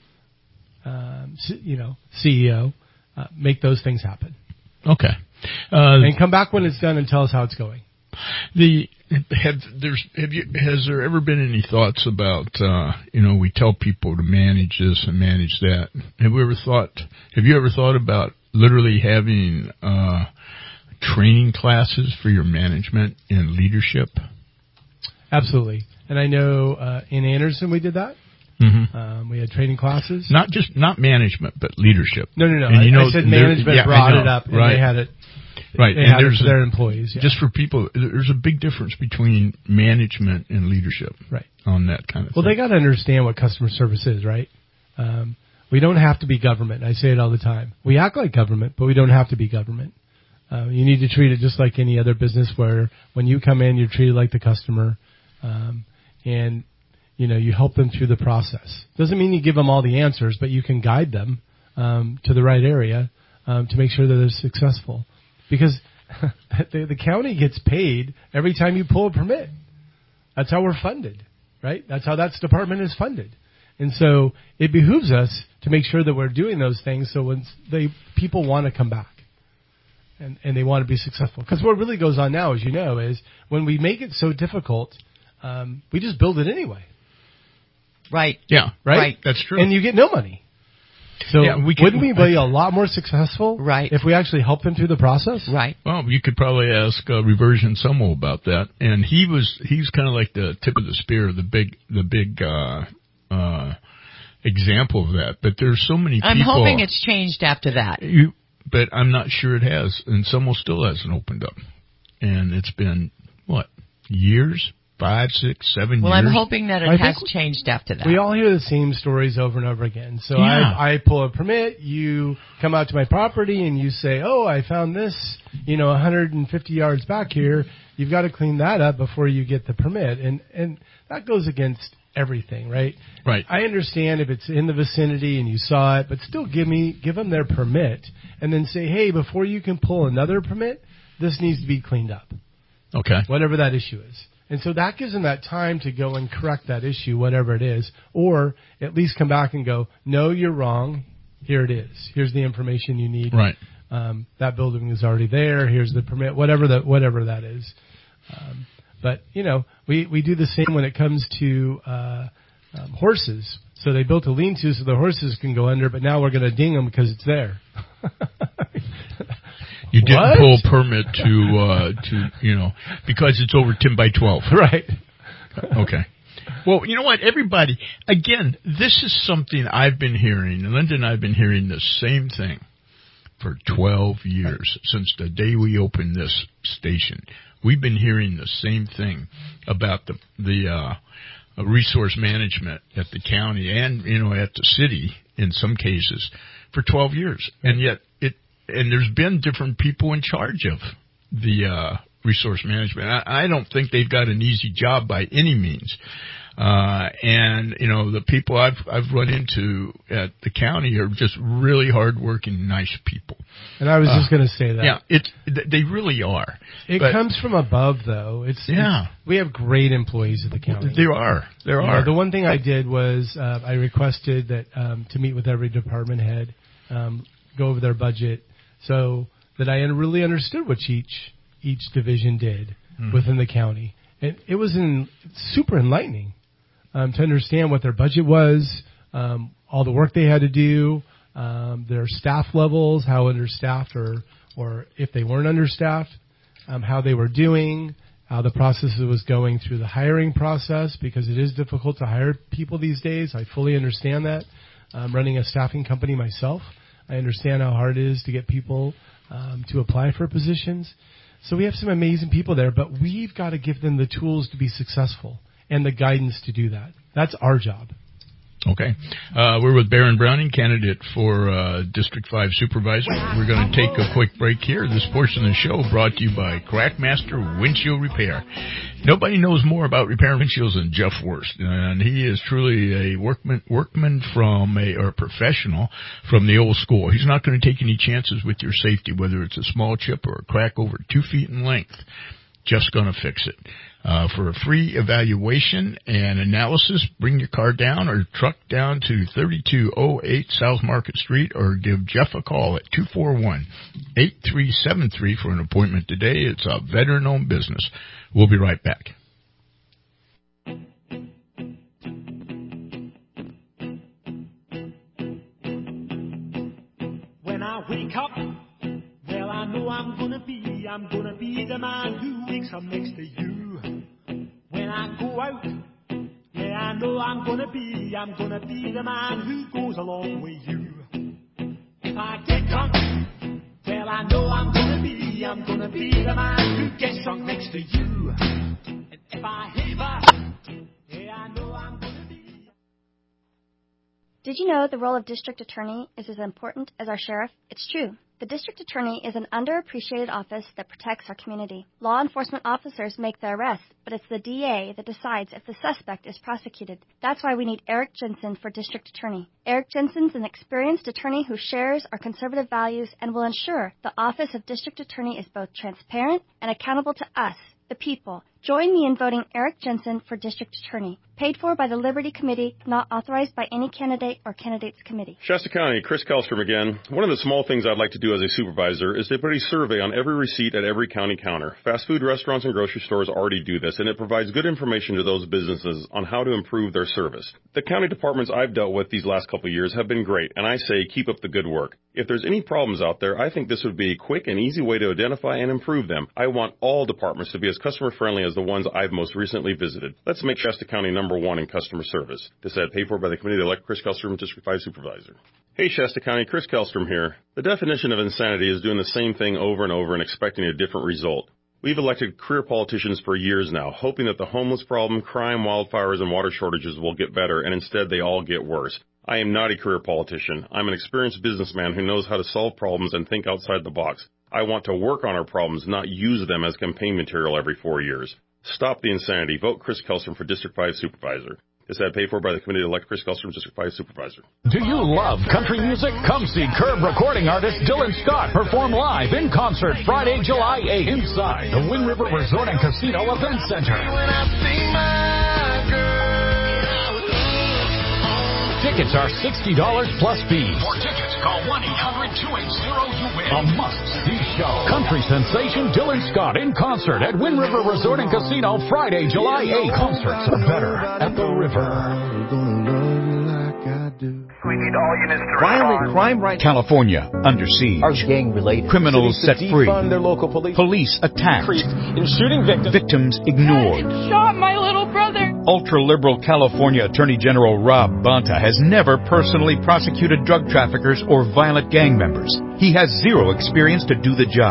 um, c- you know, C E O. Uh, make those things happen. Okay. Uh, and come back when it's done and tell us how it's going. The have there's have you has there ever been any thoughts about uh, you know, we tell people to manage this and manage that? Have we ever thought? Have you ever thought about literally having uh, training classes for your management and leadership? Absolutely, and I know uh, in Anderson we did that. Mm-hmm. Um, we had training classes. Not just not management, but leadership. No, no, no. And I, you know, I said management yeah, brought know, it up, and right. they had it. Right, they and had there's it for a, their employees. Yeah. Just for people, there's a big difference between management and leadership. Right. On that kind of well, thing. They got to understand what customer service is, right? Um, we don't have to be government. I say it all the time. We act like government, but we don't have to be government. Uh, you need to treat it just like any other business, where when you come in, you're treated like the customer, um, and you know, you help them through the process. Doesn't mean you give them all the answers, but you can guide them um, to the right area um, to make sure that they're successful. Because the, the county gets paid every time you pull a permit. That's how we're funded, right? That's how that department is funded. And so it behooves us to make sure that we're doing those things so when they people want to come back and, and they want to be successful. Because what really goes on now, as you know, is when we make it so difficult, um, we just build it anyway. Right. Yeah. Right? Right. That's true. And you get no money. So yeah, we can, wouldn't we be a lot more successful right. if we actually helped them through the process? Right. Well, you could probably ask uh, Reversion Summel about that, and he was he's kind of like the tip of the spear, the big the big uh, uh, example of that. But there's so many people. I'm hoping it's changed after that. You, but I'm not sure it has, and Summel still hasn't opened up, and it's been what years. Five, six, seven well, years. Well, I'm hoping that it I has changed after that. We all hear the same stories over and over again. So yeah. I, I pull a permit, you come out to my property and you say, oh, I found this, you know, one hundred fifty yards back here. You've got to clean that up before you get the permit. And, and that goes against everything, right? Right. I understand if it's in the vicinity and you saw it, but still give me, give them their permit and then say, hey, before you can pull another permit, this needs to be cleaned up. Okay. Whatever that issue is. And so that gives them that time to go and correct that issue, whatever it is, or at least come back and go, no, you're wrong. Here it is. Here's the information you need. Right. Um, that building is already there. Here's the permit, whatever that, whatever that is. Um, but, you know, we, we do the same when it comes to uh, um, horses. So they built a lean-to so the horses can go under, but now we're going to ding them because it's there. You didn't what? pull a permit to, uh, to, you know, because it's over ten by twelve. Right. Okay. Well, you know what, everybody, again, this is something I've been hearing, and Linda and I have been hearing the same thing for twelve years, since the day we opened this station. We've been hearing the same thing about the, the, uh, resource management at the county and, you know, at the city in some cases for twelve years. And yet it, and there's been different people in charge of the uh, resource management. I, I don't think they've got an easy job by any means. Uh, and, you know, the people I've, I've run into at the county are just really hardworking, nice people. And I was uh, just going to say that. Yeah, it's, they really are. It but, comes from above, though. It's, yeah. It's, we have great employees at the county. There are. There you are. know, the one thing I did was, uh, I requested that, um, to meet with every department head, um, go over their budget so that I really understood what each, each division did mm-hmm. within the county. And it was in, super enlightening. Um, to understand what their budget was, um, all the work they had to do, um, their staff levels, how understaffed or, or if they weren't understaffed, um, how they were doing, how the process was going through the hiring process, because it is difficult to hire people these days. I fully understand that. I'm running a staffing company myself. I understand how hard it is to get people um, to apply for positions. So we have some amazing people there, but we've got to give them the tools to be successful and the guidance to do that. That's our job. Okay. Uh, we're with Baron Browning, candidate for uh, District five Supervisor. We're going to take a quick break here. This portion of the show brought to you by Crackmaster Windshield Repair. Nobody knows more about repairing windshields than Jeff Worst, and he is truly a workman, workman from a, or a professional from the old school. He's not going to take any chances with your safety, whether it's a small chip or a crack over two feet in length. Just going to fix it. Uh, for a free evaluation and analysis, bring your car down or truck down to thirty-two oh eight South Market Street or give Jeff a call at two four one, eight three seven three for an appointment today. It's a veteran-owned business. We'll be right back. When I wake up, well, I know I'm gonna be, I'm gonna be the man who wakes up next to you. When I go out, yeah, I know I'm gonna be, I'm gonna be the man who goes along with you. If I get drunk, well, I know I'm gonna be, I'm gonna be the man who gets drunk next to you. And if I haver, yeah, I know I'm gonna be. Did you know the role of district attorney is as important as our sheriff? It's true. The district attorney is an underappreciated office that protects our community. Law enforcement officers make the arrest, but it's the D A that decides if the suspect is prosecuted. That's why we need Eric Jensen for district attorney. Eric Jensen's an experienced attorney who shares our conservative values and will ensure the office of district attorney is both transparent and accountable to us, the people. Join me in voting Eric Jensen for district attorney. Paid for by the Liberty Committee, not authorized by any candidate or candidates committee. Shasta County, Chris Kellstrom again. One of the small things I'd like to do as a supervisor is to put a survey on every receipt at every county counter. Fast food restaurants and grocery stores already do this, and it provides good information to those businesses on how to improve their service. The county departments I've dealt with these last couple of years have been great, and I say keep up the good work. If there's any problems out there, I think this would be a quick and easy way to identify and improve them. I want all departments to be as customer friendly as the ones I've most recently visited. Let's make Shasta County number one in customer service. This ad paid for by the committee to elect Chris Kellstrom, District five Supervisor. Hey Shasta County, Chris Kellstrom here. The definition of insanity is doing the same thing over and over and expecting a different result. We've elected career politicians for years now, hoping that the homeless problem, crime, wildfires, and water shortages will get better, and instead they all get worse. I am not a career politician. I'm an experienced businessman who knows how to solve problems and think outside the box. I want to work on our problems, not use them as campaign material every four years. Stop the insanity. Vote Chris Kellstrom for District five Supervisor. This ad paid for by the committee to elect Chris Kellstrom, District five Supervisor. Do you love country music? Come see Curb recording artist Dylan Scott perform live in concert Friday, July eighth inside the Wind River Resort and Casino Event Center. Tickets are sixty dollars plus fees. For tickets, call one eight hundred two eight zero U W I N. A must-see show. Country sensation Dylan Scott in concert at Wind River Resort and Casino Friday, July eighth. Concerts are better at the river. We need all units to Violent crime right California under siege. Are gang related. Criminals set free. Their local police. Police attacked. In shooting victims. Victims ignored. Shot my little brother. Ultra-liberal California Attorney General Rob Bonta has never personally prosecuted drug traffickers or violent gang members. He has zero experience to do the job.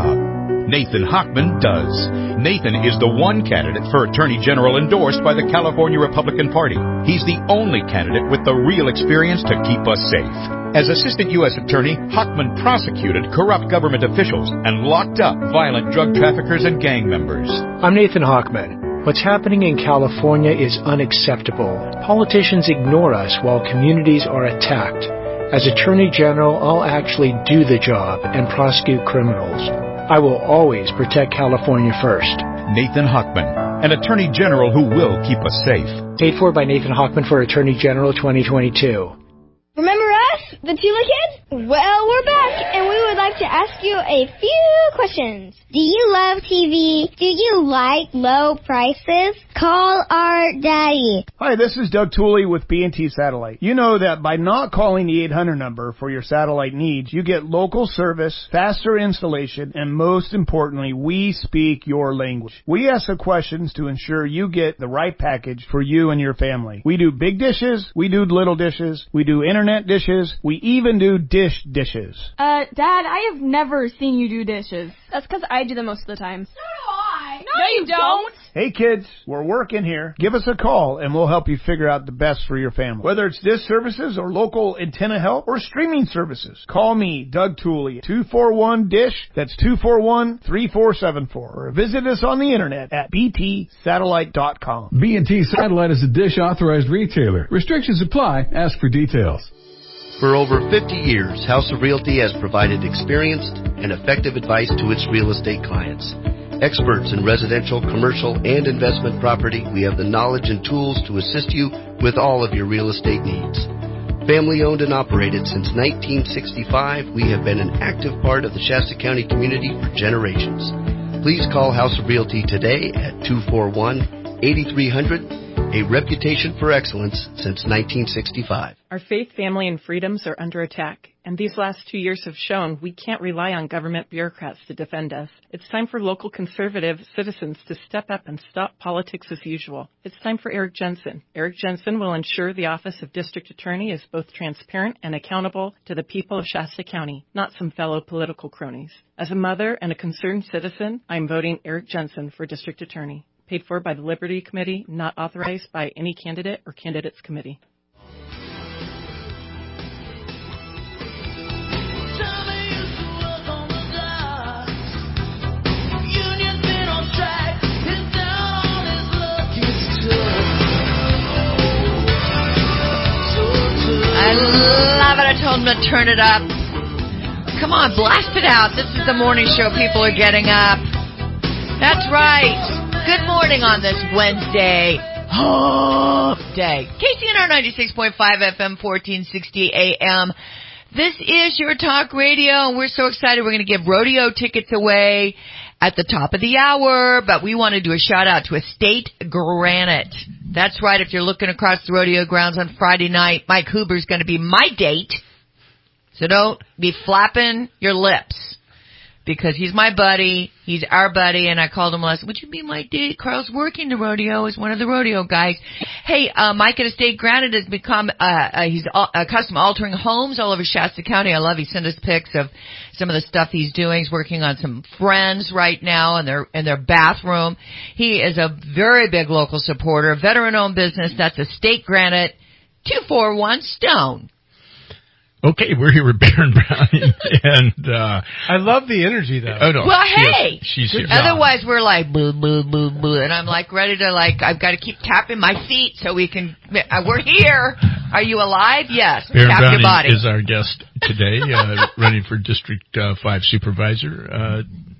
Nathan Hochman does. Nathan is the one candidate for Attorney General endorsed by the California Republican Party. He's the only candidate with the real experience to keep us safe. As Assistant U S Attorney, Hochman prosecuted corrupt government officials and locked up violent drug traffickers and gang members. I'm Nathan Hochman. What's happening in California is unacceptable. Politicians ignore us while communities are attacked. As Attorney General, I'll actually do the job and prosecute criminals. I will always protect California first. Nathan Hochman, an Attorney General who will keep us safe. Paid for by Nathan Hochman for Attorney General twenty twenty-two. Remember us, the Tula Kids? Well, we're back, and we would like to ask you a few questions. Do you love T V? Do you like low prices? Call our daddy. Hi, this is Doug Tooley with B and T Satellite. You know that by not calling the eight hundred number for your satellite needs, you get local service, faster installation, and most importantly, we speak your language. We ask the questions to ensure you get the right package for you and your family. We do big dishes, we do little dishes, we do internet dishes, we even do dish dishes. Uh, Dad, I have never seen you do dishes. That's because I do them most of the time. So do I. No, no you don't. Hey kids, we're working here. Give us a call and we'll help you figure out the best for your family. Whether it's dish services or local antenna help or streaming services, call me, Doug Tooley, two four one DISH. That's two four one, three four seven four. Or visit us on the internet at b t satellite dot com. B and T Satellite is a DISH authorized retailer. Restrictions apply. Ask for details. For over fifty years, House of Realty has provided experienced and effective advice to its real estate clients. Experts in residential, commercial, and investment property, we have the knowledge and tools to assist you with all of your real estate needs. Family owned and operated since nineteen sixty-five, we have been an active part of the Shasta County community for generations. Please call House of Realty today at two four one, eight three zero zero, a reputation for excellence since nineteen sixty-five. Our faith, family, and freedoms are under attack, and these last two years have shown we can't rely on government bureaucrats to defend us. It's time for local conservative citizens to step up and stop politics as usual. It's time for Eric Jensen. Eric Jensen will ensure the office of District Attorney is both transparent and accountable to the people of Shasta County, not some fellow political cronies. As a mother and a concerned citizen, I'm voting Eric Jensen for District Attorney. Paid for by the Liberty Committee, not authorized by any candidate or candidates committee. I love it. I told him to turn it up. Come on, blast it out. This is the morning show. People are getting up. That's right. Good morning on this Wednesday. Hump Day. K C N R ninety-six point five F M, fourteen sixty A M. This is your talk radio, and we're so excited. We're going to give rodeo tickets away at the top of the hour, but we want to do a shout-out to Estate Granite. That's right. If you're looking across the rodeo grounds on Friday night, Mike Huber's going to be my date, so don't be flapping your lips. Because he's my buddy, he's our buddy, and I called him last, would you be my date? Carl's working the rodeo, is one of the rodeo guys. Hey, uh, Mike at Estate Granite has become, uh, uh he's uh, custom altering homes all over Shasta County. I love, he sent us pics of some of the stuff he's doing. He's working on some friends right now in their, in their bathroom. He is a very big local supporter, veteran-owned business. That's Estate Granite, two four one Stone. Okay, we're here with Baron Browning, and uh I love the energy, though. Oh no! Well, hey, she's here. Otherwise, we're like boo, boo, boo, boo, and I'm like ready to like. I've got to keep tapping my feet so we can. Uh, we're here. Are you alive? Yes. Baron Tap Browning your body. is our guest today, uh, running for District uh, Five Supervisor. Uh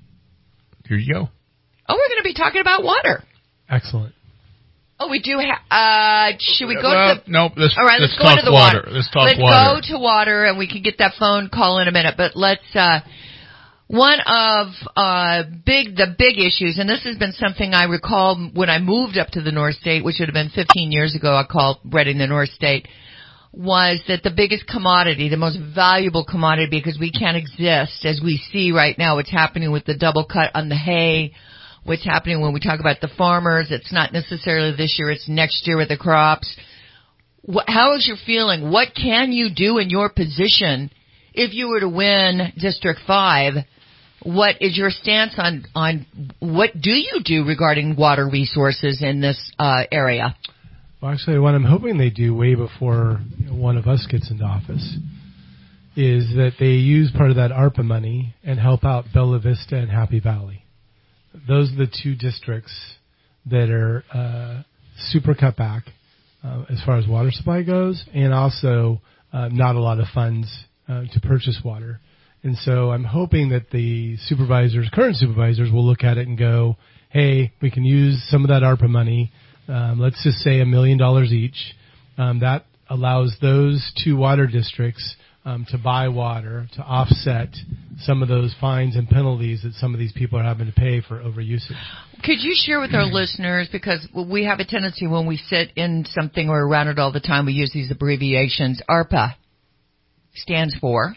Here you go. Oh, we're going to be talking about water. Excellent. Oh, we do have, uh, should we go well, to the... No, let's, all right, let's, let's go talk to the water. water. Let's talk let's water. Let's go to water, and we can get that phone call in a minute. But let's, uh, one of, uh, big, the big issues, and this has been something I recall when I moved up to the North State, which would have been fifteen years ago, I called Reading the North State, was that the biggest commodity, the most valuable commodity, because we can't exist, as we see right now, what's happening with the double cut on the hay, what's happening when we talk about the farmers. It's not necessarily this year, it's next year with the crops. What, how is your feeling? What can you do in your position if you were to win District five what is your stance on on what do you do regarding water resources in this uh, area? Well, actually, what I'm hoping they do way before you know, one of us gets into office is that they use part of that ARPA money and help out Bella Vista and Happy Valley. Those are the two districts that are uh, super cut back uh, as far as water supply goes, and also uh, not a lot of funds uh, to purchase water. And so I'm hoping that the supervisors, current supervisors, will look at it and go, hey, we can use some of that ARPA money. Um, let's just say a million dollars each. Um, that allows those two water districts Um, to buy water to offset some of those fines and penalties that some of these people are having to pay for overusage. Could you share with our listeners, because we have a tendency when we sit in something or around it all the time, we use these abbreviations. ARPA stands for?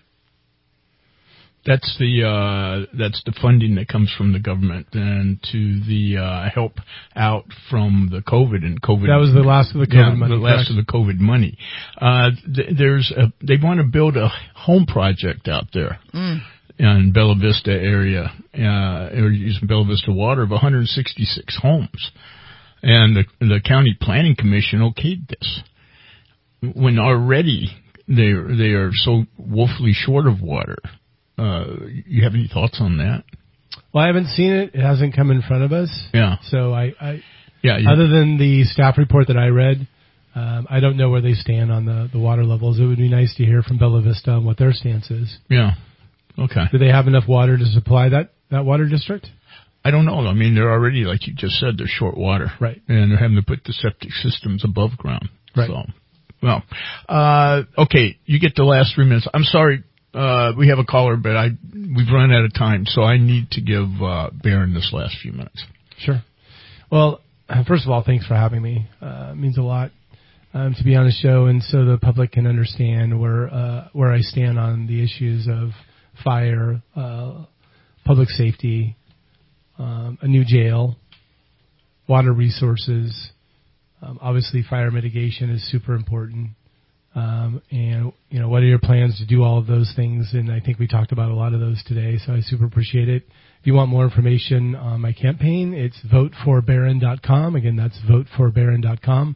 That's the uh, that's the funding that comes from the government and to the uh, help out from the COVID and COVID. That was the last of the COVID yeah, money. The last correct? of the COVID money. Uh, th- there's a, they want to build a home project out there mm. in Bella Vista area. Uh, they're using Bella Vista water of one hundred sixty-six homes, and the, the county planning commission okayed this when already they they are so woefully short of water. Uh, you have any thoughts on that? Well, I haven't seen it. It hasn't come in front of us. Yeah. So I, I yeah, yeah. Other than the staff report that I read, um, I don't know where they stand on the, the water levels. It would be nice to hear from Bella Vista on what their stance is. Yeah. Okay. Do they have enough water to supply that, that water district? I don't know. I mean, they're already, like you just said, they're short water. Right. And they're having to put the septic systems above ground. Right. So, well, uh, okay. You get the last three minutes. I'm sorry. Uh, we have a caller, but I we've run out of time, so I need to give uh, Baron this last few minutes. Sure. Well, first of all, thanks for having me. Uh, it means a lot um, to be on the show, and so the public can understand where uh, where I stand on the issues of fire, uh, public safety, um, a new jail, water resources. Um, obviously, fire mitigation is super important. Um, and, you know, what are your plans to do all of those things? And I think we talked about a lot of those today, so I super appreciate it. If you want more information on my campaign, it's vote for baron dot com. Again, that's vote for baron dot com.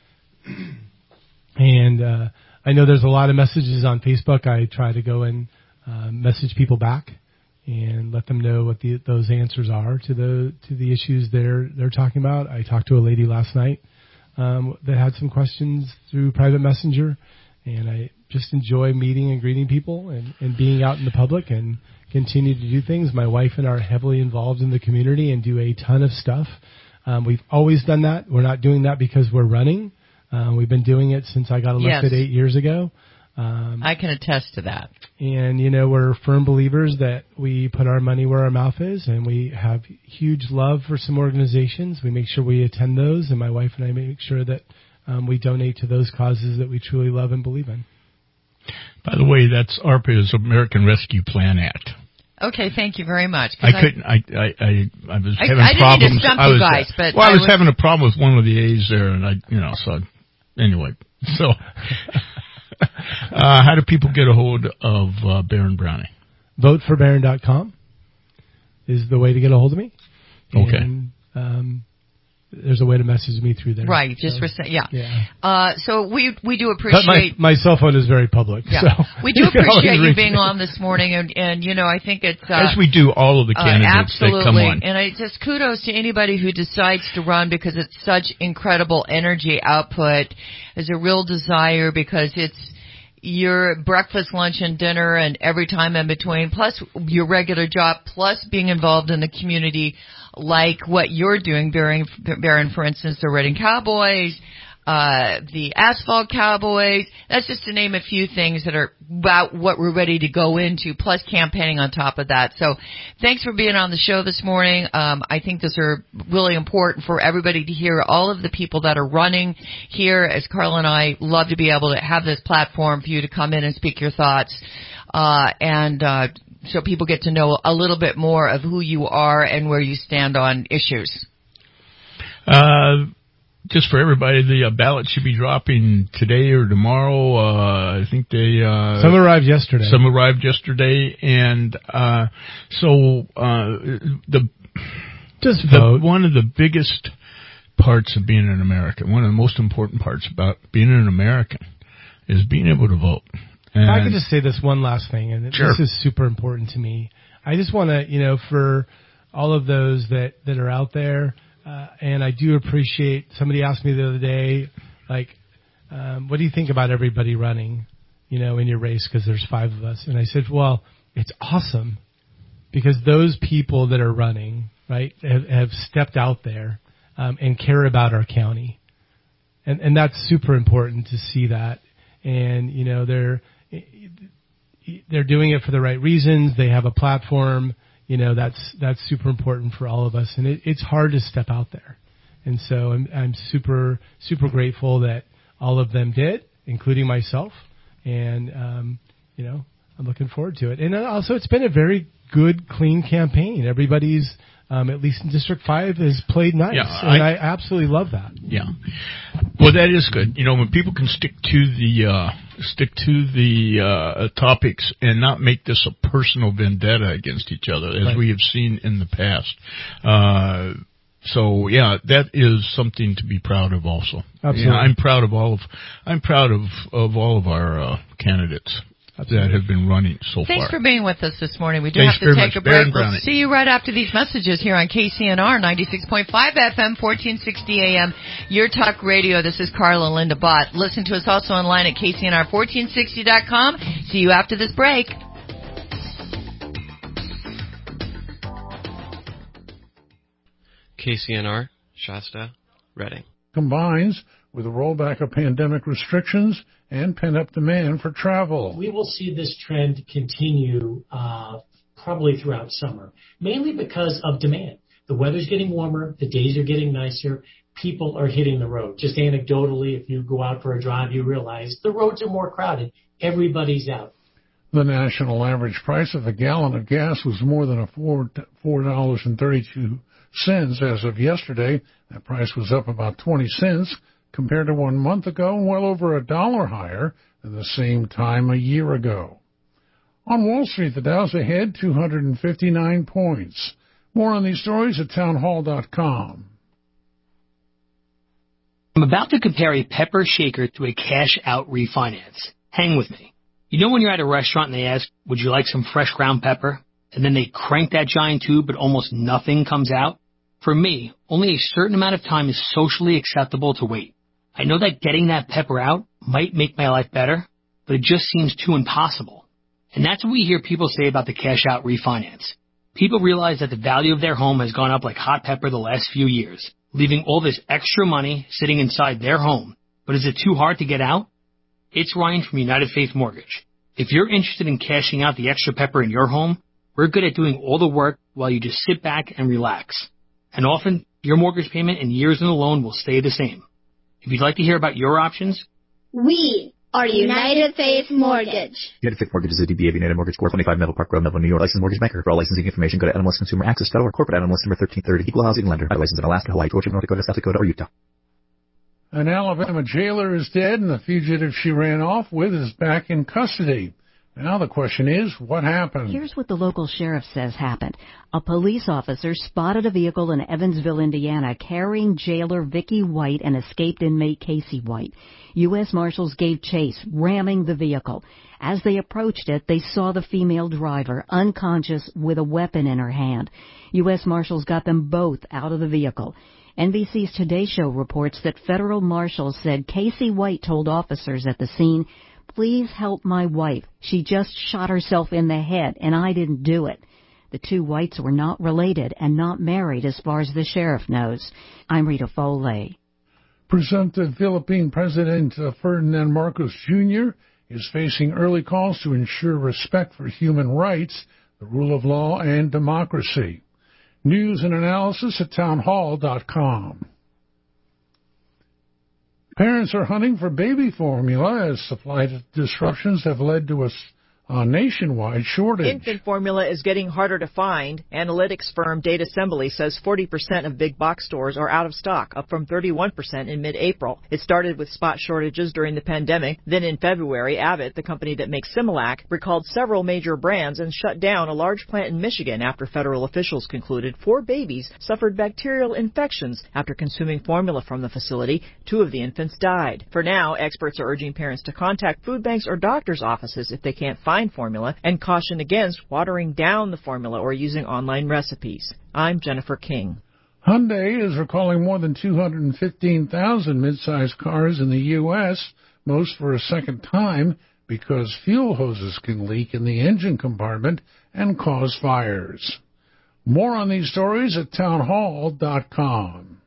And uh, I know there's a lot of messages on Facebook. I try to go and uh, message people back and let them know what the, those answers are to the to the issues they're they're talking about. I talked to a lady last night Um, that had some questions through private messenger, and I just enjoy meeting and greeting people and, and being out in the public and continue to do things. My wife and I are heavily involved in the community and do a ton of stuff. Um, we've always done that. We're not doing that because we're running. Uh, we've been doing it since I got elected yes. eight years ago. Um, I can attest to that. And, you know, we're firm believers that we put our money where our mouth is, and we have huge love for some organizations. We make sure we attend those, and my wife and I make sure that um, we donate to those causes that we truly love and believe in. By the way, that's ARPA's American Rescue Plan Act. Okay, thank you very much. I, I couldn't. I I I, I was I, having I didn't problems. Need to stump I was, you guys, but well, I, I was, was having a problem with one of the A's there, and I, you know, so anyway, so. uh, how do people get a hold of uh, Baron Browning? vote for baron dot com is the way to get a hold of me. Okay. And, um, there's a way to message me through there. Right, just so, for sa- yeah. yeah. Uh, so we we do appreciate. But my, my cell phone is very public. Yeah. So we do you appreciate you being me. on this morning, and and you know I think it's uh, as we do all of the candidates uh, that come on. And I just kudos to anybody who decides to run because it's such incredible energy output. There's a real desire because it's your breakfast, lunch, and dinner, and every time in between, plus your regular job, plus being involved in the community, like what you're doing, Baron, Baron for instance, the Reading Cowboys, uh, the Asphalt Cowboys. That's just to name a few things that are about what we're ready to go into, plus campaigning on top of that. So thanks for being on the show this morning. Um, I think those are really important for everybody to hear, all of the people that are running here. As Carl and I love to be able to have this platform for you to come in and speak your thoughts. Uh, and, uh, so people get to know a little bit more of who you are and where you stand on issues. Uh, just for everybody, the uh, ballot should be dropping today or tomorrow. Uh, I think they uh, some arrived yesterday. Some arrived yesterday, and uh, so uh, the just the, vote. One of the biggest parts of being an American, one of the most important parts about being an American, is being able to vote. And if I could just say this one last thing, and sure. this is super important to me. I just want to, you know, for all of those that, that are out there, uh, and I do appreciate, somebody asked me the other day, like, um, what do you think about everybody running, you know, in your race, because there's five of us? And I said, well, it's awesome, because those people that are running, right, have, have stepped out there um, and care about our county. And, and that's super important to see that. And, you know, they're, they're doing it for the right reasons. They have a platform. You know, that's, that's super important for all of us. And it, it's hard to step out there. And so I'm, I'm super, super grateful that all of them did, including myself. And, um, you know, I'm looking forward to it. And also it's been a very good, clean campaign. Everybody's, Um, at least in District five, has played nice, yeah, and I, I absolutely love that. Yeah, well, that is good. You know, when people can stick to the uh, stick to the uh, topics and not make this a personal vendetta against each other, as right. we have seen in the past. Uh, so, yeah, that is something to be proud of. Also, absolutely, you know, I'm proud of all of I'm proud of of all of our uh, candidates that have been running so Thanks far. Thanks for being with us this morning. We do Thanks have to take much. a break. We'll see you right after these messages here on K C N R ninety-six point five F M, fourteen sixty A M, Your Talk Radio. This is Carla and Linda Bott. Listen to us also online at K C N R fourteen sixty dot com. See you after this break. K C N R, Shasta, Reading. Combines with a rollback of pandemic restrictions and pent-up demand for travel. We will see this trend continue uh, probably throughout summer, mainly because of demand. The weather's getting warmer, the days are getting nicer, people are hitting the road. Just anecdotally, if you go out for a drive, you realize the roads are more crowded. Everybody's out. The national average price of a gallon of gas was more than a four four dollars and thirty-two cents as of yesterday. That price was up about twenty cents compared to one month ago, and well over a dollar higher than the same time a year ago. On Wall Street, the Dow's ahead two hundred fifty-nine points. More on these stories at townhall dot com. I'm about to compare a pepper shaker to a cash-out refinance. Hang with me. You know when you're at a restaurant and they ask, would you like some fresh ground pepper? And then they crank that giant tube, but almost nothing comes out? For me, only a certain amount of time is socially acceptable to wait. I know that getting that pepper out might make my life better, but it just seems too impossible. And that's what we hear people say about the cash-out refinance. People realize that the value of their home has gone up like hot pepper the last few years, leaving all this extra money sitting inside their home. But is it too hard to get out? It's Ryan from United Faith Mortgage. If you're interested in cashing out the extra pepper in your home, we're good at doing all the work while you just sit back and relax. And often, your mortgage payment and years in the loan will stay the same. If you'd like to hear about your options, we are United Faith Mortgage. United Faith Mortgage is a D B A of United Mortgage Corp. twenty-five Melville Park Road, Melville, New York. Licensed mortgage banker. For all licensing information, go to N M L S Consumer Access dot org. Corporate N M L S number thirteen thirty. Equal housing lender. By license in Alaska, Hawaii, Georgia, North Dakota, South Dakota, or Utah. An Alabama jailer is dead, and the fugitive she ran off with is back in custody. Now the question is, what happened? Here's what the local sheriff says happened. A police officer spotted a vehicle in Evansville, Indiana, carrying jailer Vicky White and escaped inmate Casey White. U S Marshals gave chase, ramming the vehicle. As they approached it, they saw the female driver, unconscious with a weapon in her hand. U S Marshals got them both out of the vehicle. N B C's Today Show reports that federal marshals said Casey White told officers at the scene, "Please help my wife. She just shot herself in the head, and I didn't do it." The two Whites were not related and not married as far as the sheriff knows. I'm Rita Foley. Presumptive Philippine President Ferdinand Marcos Junior is facing early calls to ensure respect for human rights, the rule of law, and democracy. News and analysis at townhall dot com. Parents are hunting for baby formula as supply disruptions have led to a, a nationwide shortage. Infant formula is getting harder to find. Analytics firm Data Assembly says forty percent of big box stores are out of stock, up from thirty-one percent in mid-April. It started with spot shortages during the pandemic. Then in February, Abbott, the company that makes Similac, recalled several major brands and shut down a large plant in Michigan after federal officials concluded four babies suffered bacterial infections after consuming formula from the facility. Two of the infants died. For now, experts are urging parents to contact food banks or doctors' offices if they can't find formula and caution against watering down the formula or using online recipes. I'm Jennifer King. Hyundai is recalling more than two hundred fifteen thousand midsize cars in the U S, most for a second time, because fuel hoses can leak in the engine compartment and cause fires. More on these stories at townhall dot com.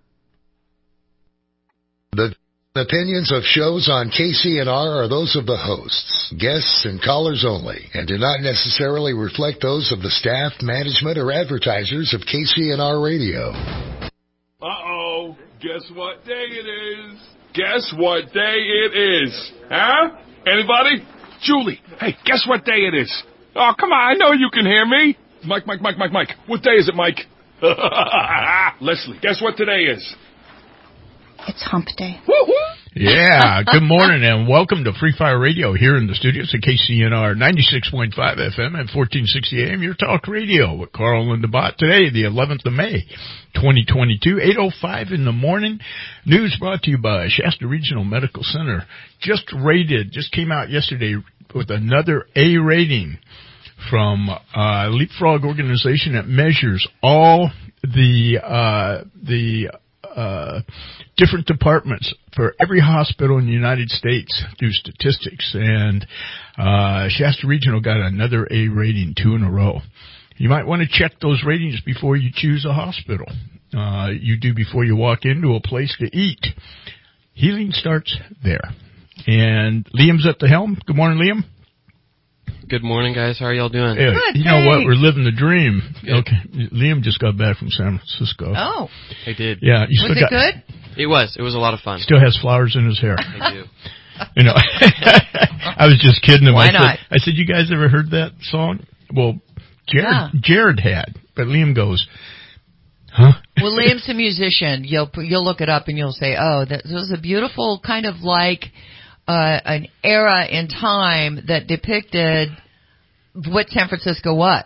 The opinions of shows on K C N R are those of the hosts, guests, and callers only, and do not necessarily reflect those of the staff, management, or advertisers of K C N R Radio. Uh-oh, guess what day it is? Guess what day it is? Huh? Anybody? Julie, hey, guess what day it is? Oh, come on, I know you can hear me. Mike, Mike, Mike, Mike, Mike. What day is it, Mike? Leslie, guess what today is? It's hump day. Woo-hoo! Yeah, good morning and welcome to Free Fire Radio here in the studios at K C N R ninety-six point five F M and fourteen sixty A M, your talk radio with Carl and DeBot. Today, the eleventh of May, twenty twenty-two, eight oh five in the morning. News brought to you by Shasta Regional Medical Center. Just rated, just came out yesterday with another A rating from uh, Leapfrog organization that measures all the uh, the uh, different departments for every hospital in the United States through statistics. And uh, Shasta Regional got another A rating, two in a row. You might want to check those ratings before you choose a hospital. Uh, you do before you walk into a place to eat. Healing starts there. And Liam's at the helm. Good morning, Liam. Good morning, guys. How are y'all doing? Yeah, Good, you know thanks. what? We're living the dream. Good. Okay, Liam just got back from San Francisco. Oh. I did. Yeah, you Was still it got, good? It was. It was a lot of fun. Still has flowers in his hair. I do. You know, I was just kidding him. Why I said, not? I said, you guys ever heard that song? Well, Jared, Yeah. Jared had, but Liam goes, huh? Well, Liam's a musician. You'll you'll look it up and you'll say, oh, that this was a beautiful kind of like uh, an era in time that depicted what San Francisco was.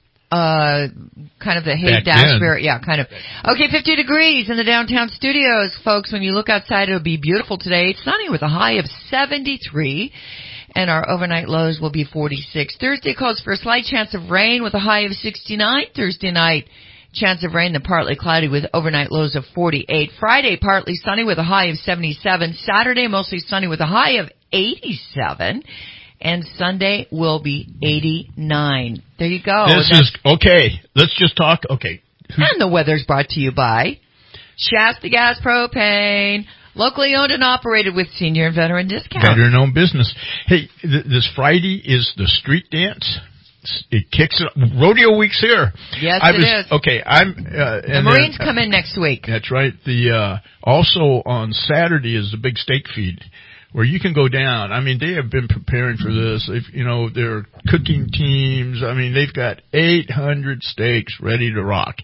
Uh, kind of the Back Haight-Ashbury, then. spirit, yeah, kind of. Okay, fifty degrees in the downtown studios, folks. When you look outside, it'll be beautiful today. It's sunny with a high of seventy-three, and our overnight lows will be forty-six. Thursday calls for a slight chance of rain with a high of sixty-nine. Thursday night, chance of rain, then partly cloudy with overnight lows of forty-eight. Friday, partly sunny with a high of seventy-seven. Saturday, mostly sunny with a high of eighty-seven. And Sunday will be eighty-nine. There you go. This That's, is, okay, let's just talk, okay. and the weather's brought to you by Shasta Gas Propane, locally owned and operated with senior and veteran discounts. Veteran-owned business. Hey, th- this Friday is the street dance. It kicks up. Rodeo week's here. Yes, I it was, is. Okay, I'm. Uh, The and Marines then, come in next week. That's right. The uh, also on Saturday is the big steak feed, where you can go down. I mean, they have been preparing for this. If you know, their cooking teams. I mean, they've got eight hundred steaks ready to rock.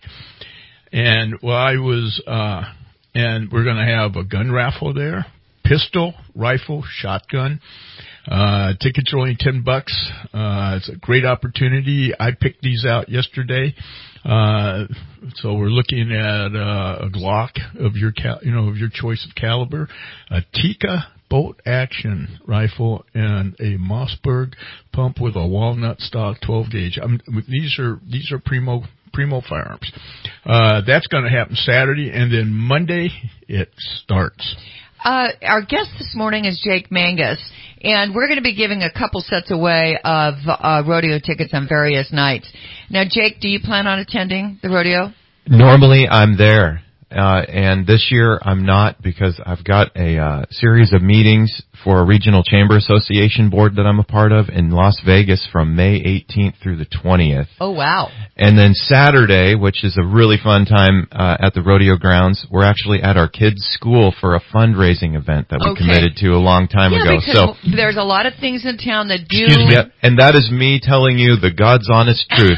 And well, I was, uh, and we're going to have a gun raffle there. Pistol, rifle, shotgun. Uh, tickets are only ten bucks. Uh, it's a great opportunity. I picked these out yesterday. Uh, so we're looking at, uh, a Glock of your, cal- you know, of your choice of caliber, a Tikka bolt action rifle, and a Mossberg pump with a walnut stock twelve gauge. I'm, these are, these are primo, primo firearms. Uh, that's going to happen Saturday, and then Monday it starts. Uh, our guest this morning is Jake Mangus, and we're going to be giving a couple sets away of uh, rodeo tickets on various nights. Now, Jake, do you plan on attending the rodeo? Normally, I'm there. uh, and this year I'm not because I've got a uh, series of meetings for a regional chamber association board that I'm a part of in Las Vegas from May eighteenth through the twentieth. Oh, wow. And then Saturday, which is a really fun time uh, at the rodeo grounds, we're actually at our kids' school for a fundraising event that we Okay. committed to a long time Yeah, ago. because So, there's a lot of things in town that do... excuse me, and that is me telling you the God's honest truth.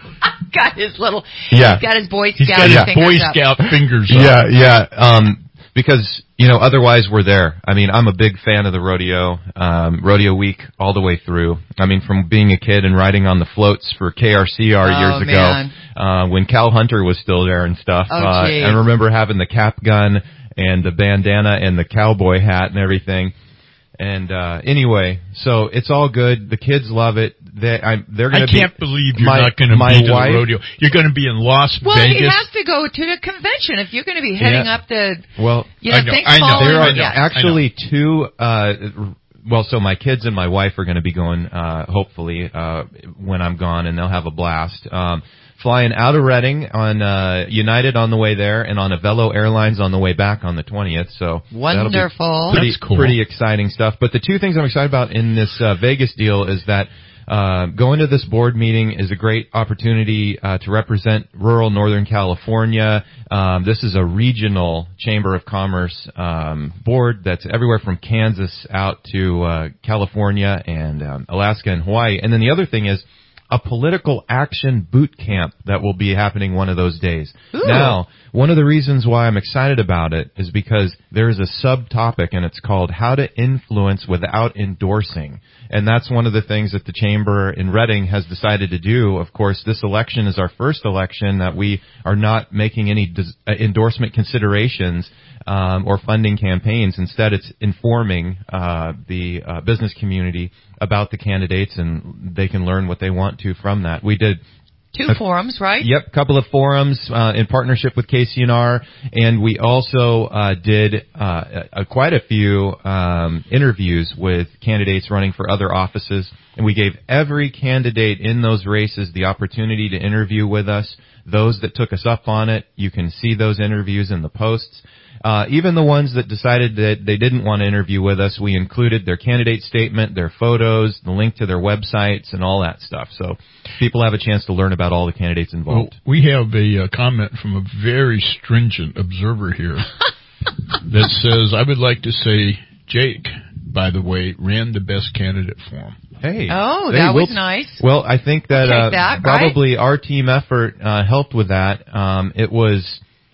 got his little... Yeah. He's got his Boy He's Scout got his fingers Boy up. Scout fingers up. Yeah, yeah. Um, because, you know, otherwise we're there. I mean, I'm a big fan of the rodeo, um, rodeo week all the way through. I mean, from being a kid and riding on the floats for K R C R Oh, years man. ago, uh, when Cal Hunter was still there and stuff. Oh, uh, geez. I remember having the cap gun and the bandana and the cowboy hat and everything. And, uh, anyway, so it's all good. The kids love it. They, I, they're I gonna be. can't believe you're my, not going to my be to wife, the rodeo. You're going to be in Las Well, Vegas. he has to go to the convention if you're going to be heading Yeah. up the... Well, You know, I know, things I know. fall There in- are yeah. actually two, uh, well, so my kids and my wife are going to be going, uh, hopefully, uh, when I'm gone, and they'll have a blast. Um, flying out of Reading on, uh, United on the way there and on Avello Airlines on the way back on the twentieth. So that'll be Wonderful. Pretty, That's cool. pretty exciting stuff. But the two things I'm excited about in this, uh, Vegas deal is that Uh, going to this board meeting is a great opportunity uh, to represent rural Northern California. Um, this is a regional Chamber of Commerce um, board that's everywhere from Kansas out to uh, California and um, Alaska and Hawaii. And then the other thing is a political action boot camp that will be happening one of those days. Ooh. Now, one of the reasons why I'm excited about it is because there is a subtopic, and it's called How to Influence Without Endorsing. And that's one of the things that the Chamber in Reading has decided to do. Of course, this election is our first election that we are not making any dis- uh, endorsement considerations um, or funding campaigns. Instead, it's informing uh, the uh, business community about the candidates, and they can learn what they want to from that. We did Two a, forums, right? Yep, couple of forums uh, in partnership with K C N R, and we also uh, did uh, a, quite a few um, interviews with candidates running for other offices, and we gave every candidate in those races the opportunity to interview with us. Those that took us up on it, you can see those interviews in the posts. Uh, even the ones that decided that they didn't want to interview with us, we included their candidate statement, their photos, the link to their websites, and all that stuff. So people have a chance to learn about all the candidates involved. Well, we have a uh, comment from a very stringent observer here that says, I would like to say Jake, by the way, ran the best candidate for him. Hey. Oh, Hey, that we'll- was nice. Well, I think that, We'll uh, take that, probably our team effort uh, helped with that. Um, it was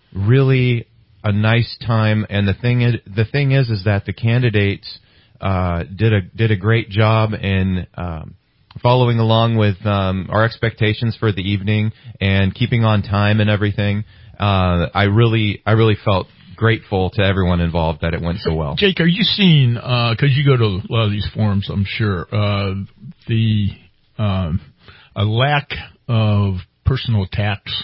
really a nice time, and the thing is, the thing is, is that the candidates uh, did a did a great job in um, following along with um, our expectations for the evening and keeping on time and everything. Uh, I really, I really felt grateful to everyone involved that it went so well. Jake, are you seeing, because you go to a lot of these forums, I'm sure, uh, the um, a lack of personal attacks?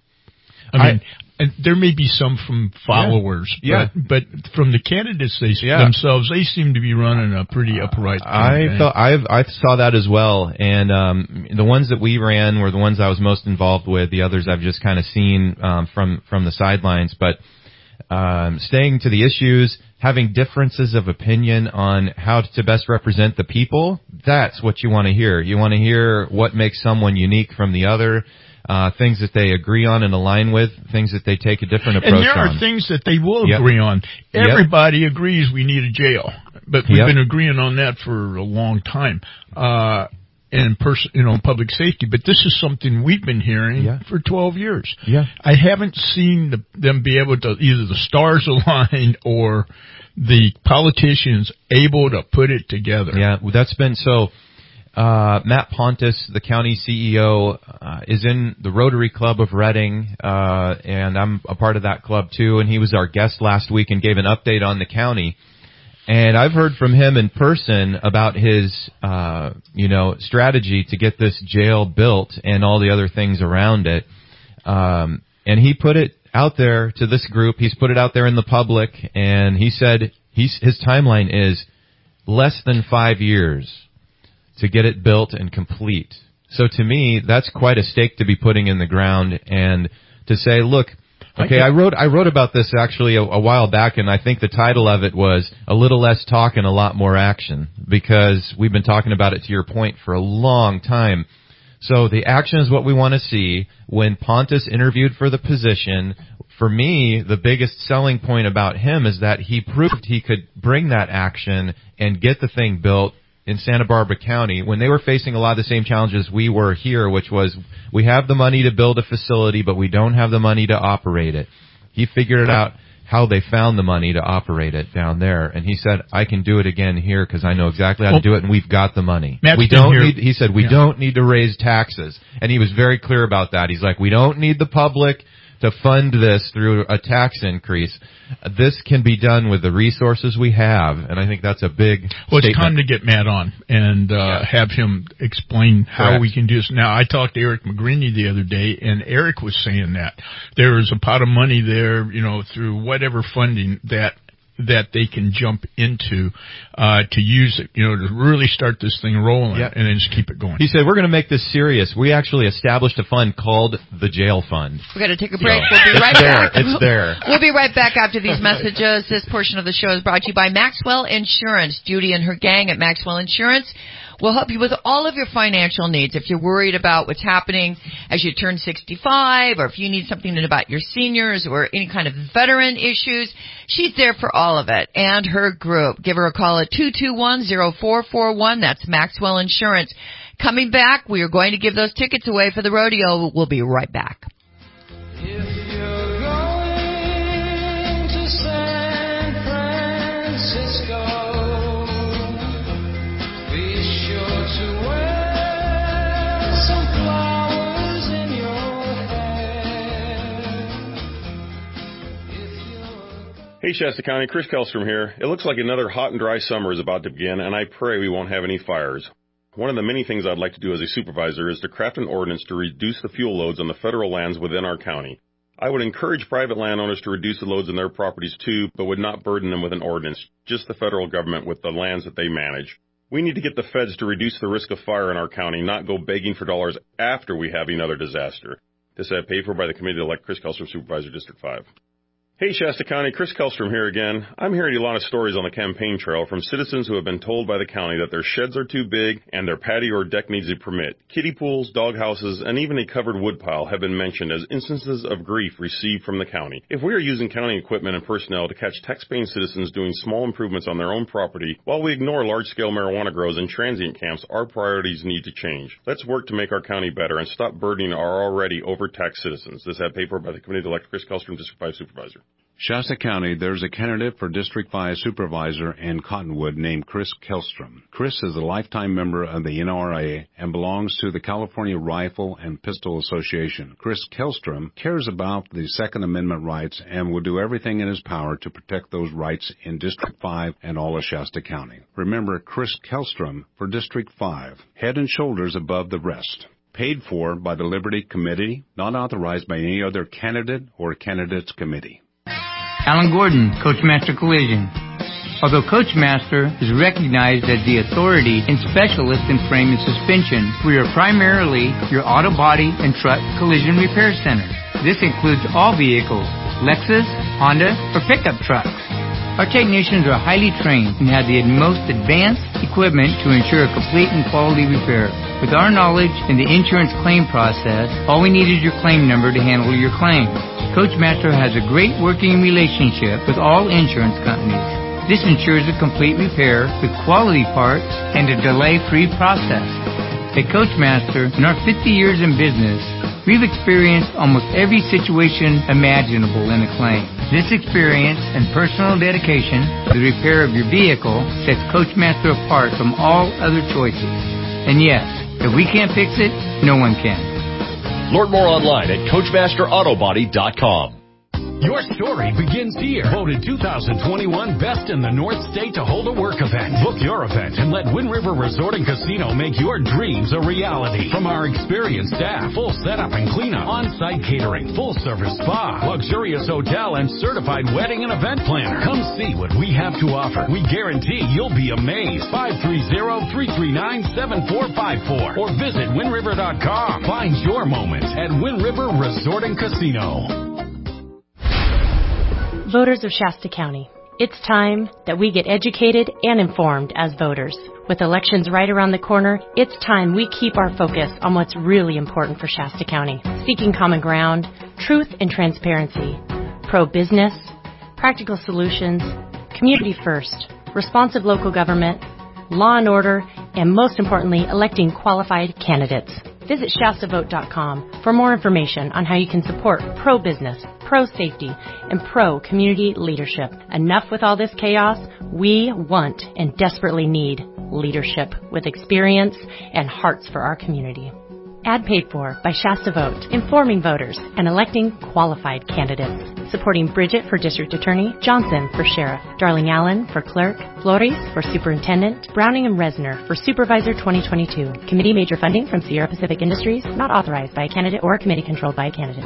I mean, I, and there may be some from followers, Yeah. But, but from the candidates they, Yeah. themselves, they seem to be running a pretty upright campaign. I felt I've I saw that as well, and um, the ones that we ran were the ones I was most involved with. The others I've just kind of seen um, from from the sidelines, but um, staying to the issues, having differences of opinion on how to best represent the people. That's what you want to hear. You want to hear what makes someone unique from the other. Uh, things that they agree on and align with, things that they take a different approach on. And there are things that they will Yep. agree on. Yep. Everybody agrees we need a jail, but we've Yep. been agreeing on that for a long time. Uh, and pers- you know, public safety, but this is something we've been hearing Yeah. for twelve years. Yeah. I haven't seen the, them be able to, either the stars aligned or the politicians able to put it together. Yeah, well, that's been so. Uh, Matt Pontus, the county C E O, uh, is in the Rotary Club of Reading, uh, and I'm a part of that club too, and he was our guest last week and gave an update on the county. And I've heard from him in person about his, uh, you know, strategy to get this jail built and all the other things around it. Um, and he put it out there to this group. He's put it out there in the public, and he said he's, his timeline is less than five years to get it built and complete. So to me, that's quite a stake to be putting in the ground, and to say, look, Okay, I wrote I wrote about this actually a, a while back, and I think the title of it was "A Little Less Talk and a Lot More Action," because we've been talking about it, to your point, for a long time. So the action is what we want to see. When Pontus interviewed for the position, for me, the biggest selling point about him is that he proved he could bring that action and get the thing built in Santa Barbara County when they were facing a lot of the same challenges we were here, which was we have the money to build a facility, but we don't have the money to operate it. He figured it out how they found the money to operate it down there, and he said, I can do it again here because I know exactly how well, to do it, and we've got the money. Matt's we don't here. need, he said, we yeah. don't need to raise taxes. And he was very clear about that. He's like, we don't need the public to fund this through a tax increase. This can be done with the resources we have, and I think that's a big Well, statement. It's time to get Matt on and uh, yeah. have him explain how Correct. we can do this. Now, I talked to Eric McGreeny the other day, and Eric was saying that there is a pot of money there, you know, through whatever funding that that they can jump into uh to use it, you know, to really start this thing rolling yep. and then just keep it going. He said, we're going to make this serious. We actually established a fund called the Jail Fund. We've got to take a break. So, we'll be right there. back. It's there. We'll be right back after these messages. This portion of the show is brought to you by Maxwell Insurance. Judy and her gang at Maxwell Insurance will help you with all of your financial needs. If you're worried about what's happening as you turn sixty-five, or if you need something about your seniors or any kind of veteran issues, she's there for all of it. And her group. Give her a call at two two one, zero four four one. That's Maxwell Insurance. Coming back, we are going to give those tickets away for the rodeo. We'll be right back. If you're going to San Francisco, Hey Shasta County, Chris Kellstrom here. It looks like another hot and dry summer is about to begin, and I pray we won't have any fires. One of the many things I'd like to do as a supervisor is to craft an ordinance to reduce the fuel loads on the federal lands within our county. I would encourage private landowners to reduce the loads on their properties too, but would not burden them with an ordinance, just the federal government with the lands that they manage. We need to get the feds to reduce the risk of fire in our county, not go begging for dollars after we have another disaster. This is paid for by the committee to elect Chris Kellstrom, Supervisor, District five. Hey Shasta County, Chris Kellstrom here again. I'm hearing a lot of stories on the campaign trail from citizens who have been told by the county that their sheds are too big and their patio or deck needs a permit. Kiddie pools, dog houses, and even a covered woodpile have been mentioned as instances of grief received from the county. If we are using county equipment and personnel to catch tax-paying citizens doing small improvements on their own property while we ignore large-scale marijuana grows and transient camps, our priorities need to change. Let's work to make our county better and stop burdening our already overtaxed citizens. This is paid for by the committee to elect Chris Kellstrom, District five Supervisor. Shasta County, there's a candidate for District five Supervisor in Cottonwood named Chris Kellstrom. Chris is a lifetime member of the N R A and belongs to the California Rifle and Pistol Association. Chris Kellstrom cares about the Second Amendment rights and will do everything in his power to protect those rights in District five and all of Shasta County. Remember, Chris Kellstrom for District five, head and shoulders above the rest. Paid for by the Liberty Committee, not authorized by any other candidate or candidates committee. Alan Gordon, Coachmaster Collision. Although Coachmaster is recognized as the authority and specialist in frame and suspension, we are primarily your auto body and truck collision repair center. This includes all vehicles, Lexus, Honda, or pickup trucks. Our technicians are highly trained and have the most advanced equipment to ensure a complete and quality repair. With our knowledge in the insurance claim process, all we need is your claim number to handle your claim. Coachmaster has a great working relationship with all insurance companies. This ensures a complete repair with quality parts and a delay-free process. At Coachmaster, in our fifty years in business, we've experienced almost every situation imaginable in a claim. This experience and personal dedication to the repair of your vehicle sets Coachmaster apart from all other choices. And yes, if we can't fix it, no one can. Learn more online at Coachmaster Auto Body dot com. Your story begins here. Voted two thousand twenty-one Best in the North State to hold a work event. Book your event and let Wind River Resort and Casino make your dreams a reality. From our experienced staff, full setup and cleanup, on-site catering, full-service spa, luxurious hotel, and certified wedding and event planner. Come see what we have to offer. We guarantee you'll be amazed. five three zero, three three nine, seven four five four or visit wind river dot com. Find your moment at Wind River Resort and Casino. Voters of Shasta County, it's time that we get educated and informed as voters. With elections right around the corner, it's time we keep our focus on what's really important for Shasta County. Seeking common ground, truth and transparency, pro-business, practical solutions, community first, responsive local government, law and order, and most importantly, electing qualified candidates. Visit Shasta Vote dot com for more information on how you can support pro-business, pro-safety, and pro-community leadership. Enough with all this chaos. We want and desperately need leadership with experience and hearts for our community. Ad paid for by Shasta Vote, informing voters and electing qualified candidates. Supporting Bridget for District Attorney, Johnson for Sheriff, Darling Allen for Clerk, Flores for Superintendent, Browning and Resner for Supervisor twenty twenty-two. Committee major funding from Sierra Pacific Industries, not authorized by a candidate or a committee controlled by a candidate.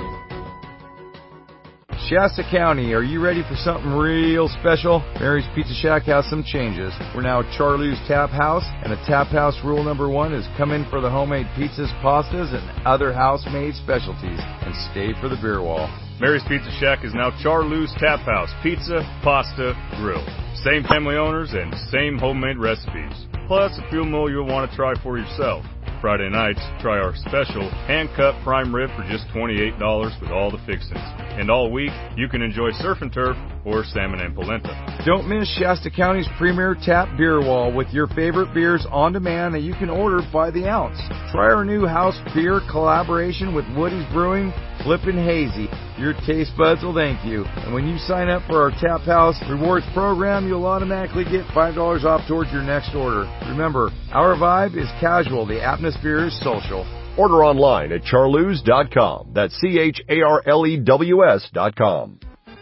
Shasta County, are you ready for something real special? Mary's Pizza Shack has some changes. We're now Charlie's Tap House, and the Tap House rule number one is come in for the homemade pizzas, pastas, and other house-made specialties, and stay for the beer wall. Mary's Pizza Shack is now Charlie's Tap House, pizza, pasta, grill. Same family owners and same homemade recipes. Plus a few more you'll want to try for yourself. Friday nights, try our special hand-cut prime rib for just twenty-eight dollars with all the fixings. And all week, you can enjoy surf and turf or salmon and polenta. Don't miss Shasta County's premier tap beer wall with your favorite beers on demand that you can order by the ounce. Try our new house beer collaboration with Woody's Brewing, Flippin' Hazy. Your taste buds will thank you. And when you sign up for our Tap House Rewards program, you'll automatically get five dollars off towards your next order. Remember, our vibe is casual. The atmosphere is social. Order online at charlews dot com. That's C H A R L E W S dot com.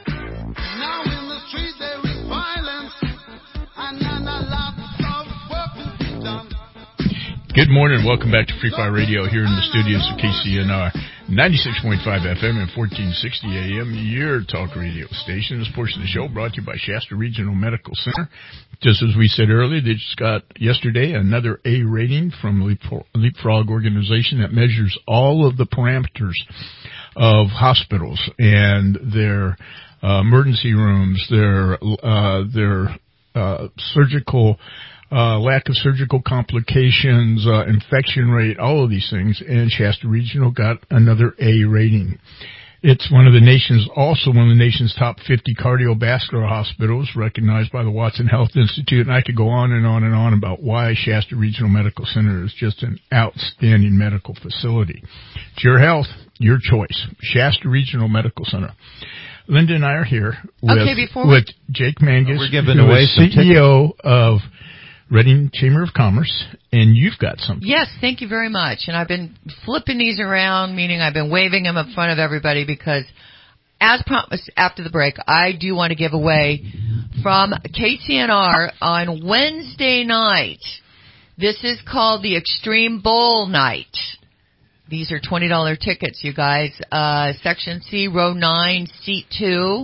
Good morning. Welcome back to Free Fire Radio here in the studios of K C N R ninety-six point five F M and fourteen sixty A M, your talk radio station. This portion of the show brought to you by Shasta Regional Medical Center. Just as we said earlier, they just got yesterday another A rating from Leapfrog organization that measures all of the parameters of hospitals and their uh, emergency rooms, their uh, their uh, surgical Uh, lack of surgical complications, uh, infection rate, all of these things, and Shasta Regional got another A rating. It's one of the nation's, also one of the nation's top fifty cardiovascular hospitals, recognized by the Watson Health Institute, and I could go on and on and on about why Shasta Regional Medical Center is just an outstanding medical facility. It's your health, your choice. Shasta Regional Medical Center. Linda and I are here with, okay, before with Jake Mangus, we're giving who away is some C E O of Reading Chamber of Commerce, and you've got something. Yes, thank you very much. And I've been flipping these around, meaning I've been waving them in front of everybody because, as promised after the break, I do want to give away from K C N R on Wednesday night. This is called the Extreme Bowl Night. These are twenty dollars tickets, you guys. Uh, Section C, Row nine, Seat two.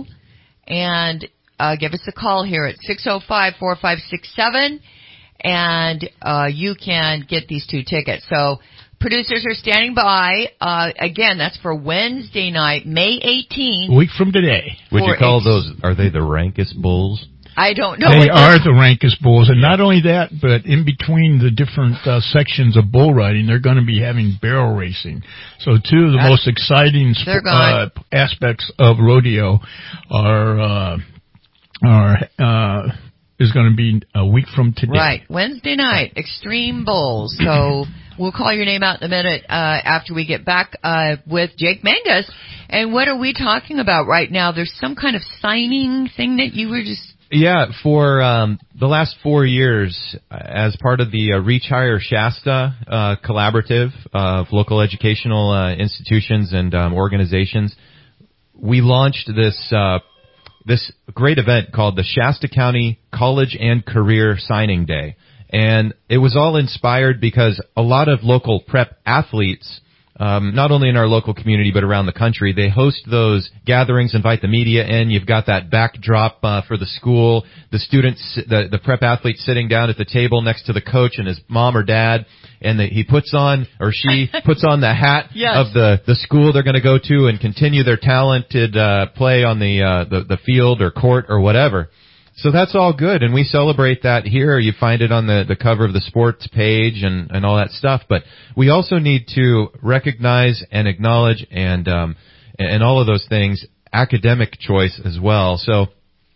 And uh, give us a call here at six oh five, four five six seven. And uh you can get these two tickets. So producers are standing by. Uh Again, that's for Wednesday night, May eighteenth. A week from today. Would you call ex- those, are they the rankest bulls? I don't know. They are the rankest bulls, and not only that, but in between the different uh, sections of bull riding, they're going to be having barrel racing. So two of the That's, most exciting sp- uh, aspects of rodeo are uh, are uh, is going to be a week from today. Right, Wednesday night, Extreme Bowls. So we'll call your name out in a minute uh, after we get back uh, with Jake Mangus. And what are we talking about right now? There's some kind of signing thing that you were just... Yeah, for um, the last four years, as part of the uh, Reach Higher Shasta uh, collaborative of local educational uh, institutions and um, organizations, we launched this uh, this great event called the Shasta County College and Career Signing Day. And it was all inspired because a lot of local prep athletes um, not only in our local community but around the country. They host those gatherings, invite the media in. You've got that backdrop uh, for the school, the students, the, the prep athlete sitting down at the table next to the coach and his mom or dad, and the, he puts on, or she puts on the hat Yes. of the, the school they're going to go to and continue their talented uh, play on the, uh, the the field or court or whatever. So that's all good, and we celebrate that here. You find it on the, the cover of the sports page and, and all that stuff. But we also need to recognize and acknowledge and um, and all of those things, academic choice as well. So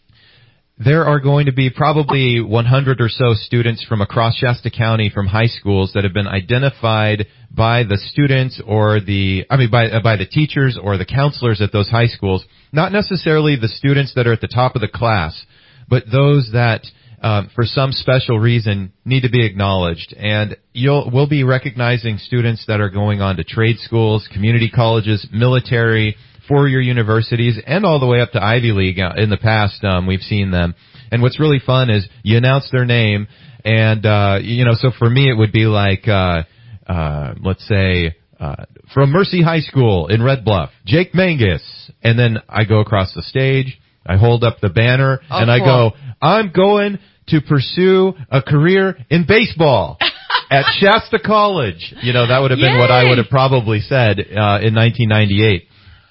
there are going to be probably one hundred or so students from across Shasta County from high schools that have been identified by the students or the, I mean, by, uh, by the teachers or the counselors at those high schools. Not necessarily the students that are at the top of the class, but those that, um, for some special reason, need to be acknowledged. And you'll, we'll be recognizing students that are going on to trade schools, community colleges, military, four-year universities, and all the way up to Ivy League. In the past, um, we've seen them. And what's really fun is you announce their name, and, uh, you know, so for me it would be like, uh, uh, let's say, uh, from Mercy High School in Red Bluff, Jake Mangus. And then I go across the stage, I hold up the banner, Oh, and I cool. go, I'm going to pursue a career in baseball at Shasta College. You know, that would have been what I would have probably said uh, in nineteen ninety-eight.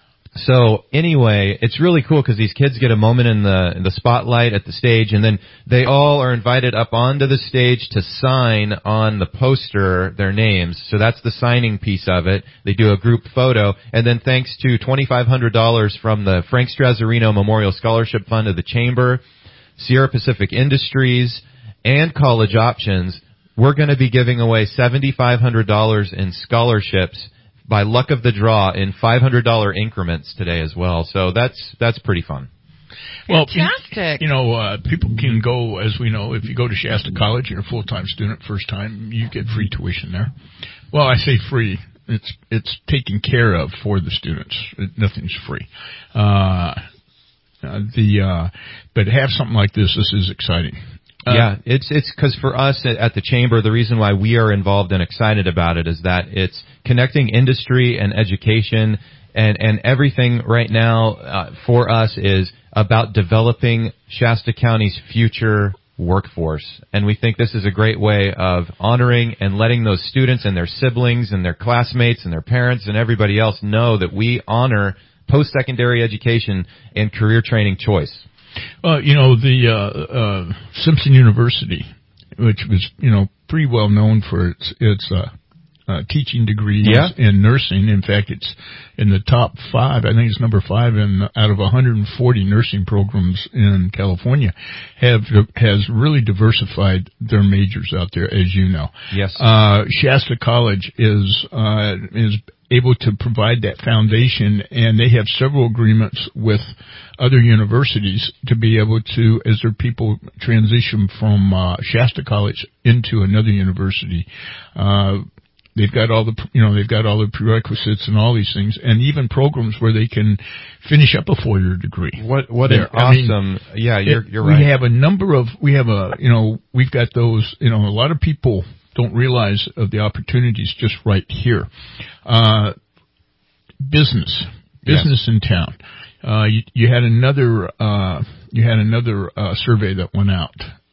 So anyway, it's really cool because these kids get a moment in the in the spotlight at the stage, and then they all are invited up onto the stage to sign on the poster their names. So that's the signing piece of it. They do a group photo, and then thanks to twenty-five hundred dollars from the Frank Strazzarino Memorial Scholarship Fund of the Chamber, Sierra Pacific Industries, and College Options, we're going to be giving away seventy-five hundred dollars in scholarships by luck of the draw in five hundred dollars increments today as well. So that's that's pretty fun. Well, Fantastic. You know, uh, people can go, as we know, if you go to Shasta College, you're a full-time student, first time, you get free tuition there. Well, I say free. It's it's taken care of for the students. It, nothing's free. Uh, uh, the uh, but have something like this. This is exciting. Uh, yeah, it's it's because for us at, at the Chamber, the reason why we are involved and excited about it is that it's connecting industry and education, and, and everything right now uh, for us is about developing Shasta County's future workforce. And we think this is a great way of honoring and letting those students and their siblings and their classmates and their parents and everybody else know that we honor post-secondary education and career training choice. Uh, you know, the uh, uh, Simpson University, which was, you know, pretty well known for its its uh, uh, teaching degrees Yeah. in nursing. In fact, it's in the top five. I think it's number five in out of one hundred forty nursing programs in California. Have has really diversified their majors out there, as you know. Yes. Uh, Shasta College is uh, is able to provide that foundation, and they have several agreements with other universities to be able to, as their people transition from uh, Shasta College into another university, uh, they've got all the, you know, they've got all the prerequisites and all these things, and even programs where they can finish up a four-year degree. What what There- an I mean, awesome! yeah, you're it- you're we right. have a number of, we have a, you know, we've got those, you know, a lot of people don't realize of the opportunities just right here. Uh, business, business in town. Uh, you, you had another, uh, you had another, uh, survey that went out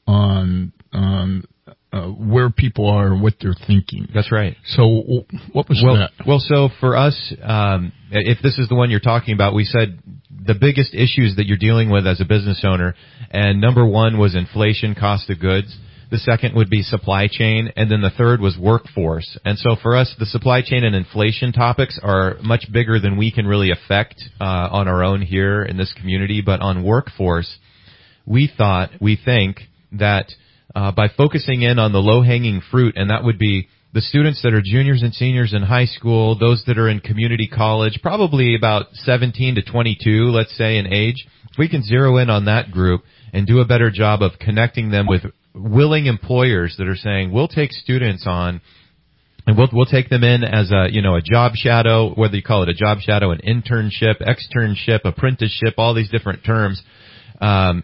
on, on, uh, where people are and what they're thinking. That's right. So w- what was well, that? Well, so for us, um, if this is the one you're talking about, we said the biggest issues that you're dealing with as a business owner, and number one was inflation, cost of goods. The second would be supply chain, and then the third was workforce. And so for us, the supply chain and inflation topics are much bigger than we can really affect uh, on our own here in this community. But on workforce, we thought, we think that uh, by focusing in on the low-hanging fruit, and that would be the students that are juniors and seniors in high school, those that are in community college, probably about seventeen to twenty-two, let's say, in age, if we can zero in on that group and do a better job of connecting them with willing employers that are saying, we'll take students on and we'll we'll take them in as a, you know, a job shadow, whether you call it a job shadow, an internship, externship, apprenticeship, all these different terms. Um,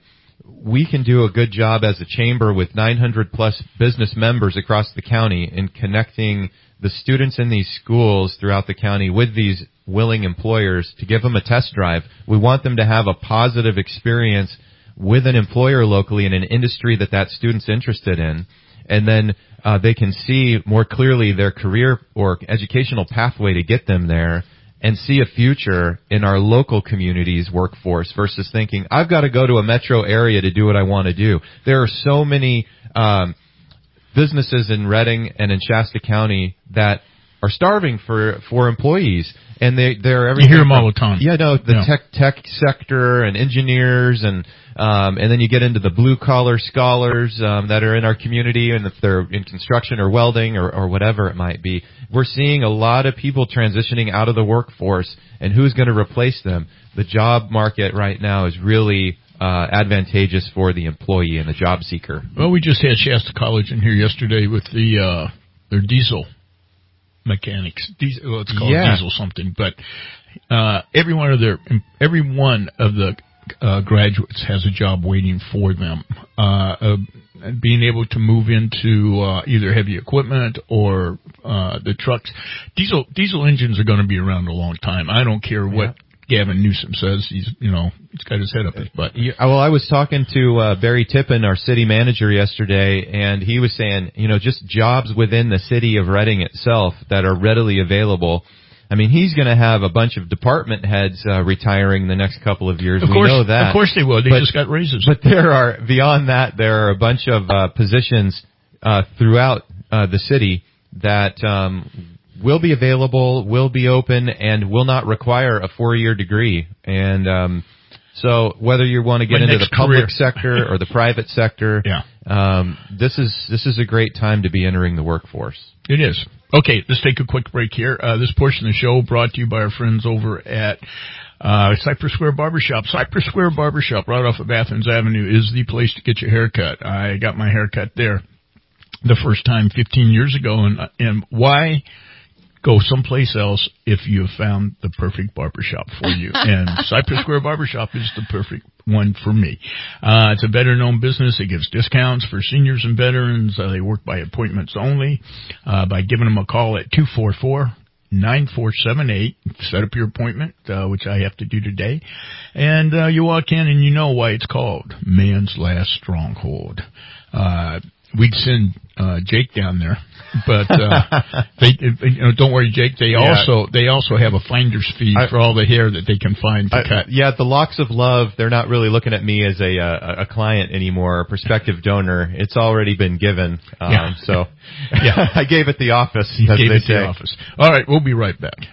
we can do a good job as a chamber with nine hundred plus business members across the county in connecting the students in these schools throughout the county with these willing employers to give them a test drive. We want them to have a positive experience with an employer locally in an industry that that student's interested in, and then uh, they can see more clearly their career or educational pathway to get them there, and see a future in our local community's workforce versus thinking, I've got to go to a metro area to do what I want to do. There are so many um, businesses in Redding and in Shasta County that are starving for, for employees. And they, they're everything. You hear them from, all the time. Yeah, no, the Yeah. tech, tech sector and engineers and, um, and then you get into the blue collar scholars, um, that are in our community, and if they're in construction or welding or, or whatever it might be. We're seeing a lot of people transitioning out of the workforce, and who's going to replace them? The job market right now is really, uh, advantageous for the employee and the job seeker. Well, we just had Shasta College in here yesterday with the, uh, their diesel mechanics. Diesel, well, it's called Yeah. diesel something, but uh, every one of their every one of the uh, graduates has a job waiting for them. Uh, uh, being able to move into uh, either heavy equipment or uh, the trucks. Diesel diesel engines are going to be around a long time. I don't care what Gavin Newsom says. He's you know he's got his head up his butt. Yeah, well, I was talking to uh, Barry Tippin, our city manager, yesterday, and he was saying, you know, just jobs within the city of Redding itself that are readily available. I mean, he's going to have a bunch of department heads uh, retiring the next couple of years. Of we course, know that. of course they will. They but, just got raises. But there are beyond that, there are a bunch of uh, positions uh, throughout uh, the city that um, will be available, will be open, and will not require a four-year degree. And um, so whether you want to get My into the next public career. sector or the private sector, Yeah. um, this is this is a great time to be entering the workforce. It is. Okay, let's take a quick break here. Uh, this portion of the show brought to you by our friends over at uh, Cypress Square Barbershop. Cypress Square Barbershop, right off of Athens Avenue, is the place to get your hair cut. I got my hair cut there the first time fifteen years ago, and, and why go someplace else if you have found the perfect barbershop for you? And Cypress Square Barbershop is the perfect one for me. Uh, it's a veteran-owned business. It gives discounts for seniors and veterans. Uh, they work by appointments only. Uh, by giving them a call at two four four, nine four seven eight, set up your appointment, uh, which I have to do today. And uh, you walk in and you know why it's called Man's Last Stronghold. Uh, we'd send uh, Jake down there, but uh, they, you know, don't worry, Jake. They Yeah. also they also have a finder's fee I- for all the hair that they can find to I- cut. Yeah, the Locks of Love, they're not really looking at me as a uh, a client anymore, a prospective donor. It's already been given. Um, Yeah. So Yeah. I gave it the office, You as gave they it say. the office. All right, we'll be right back.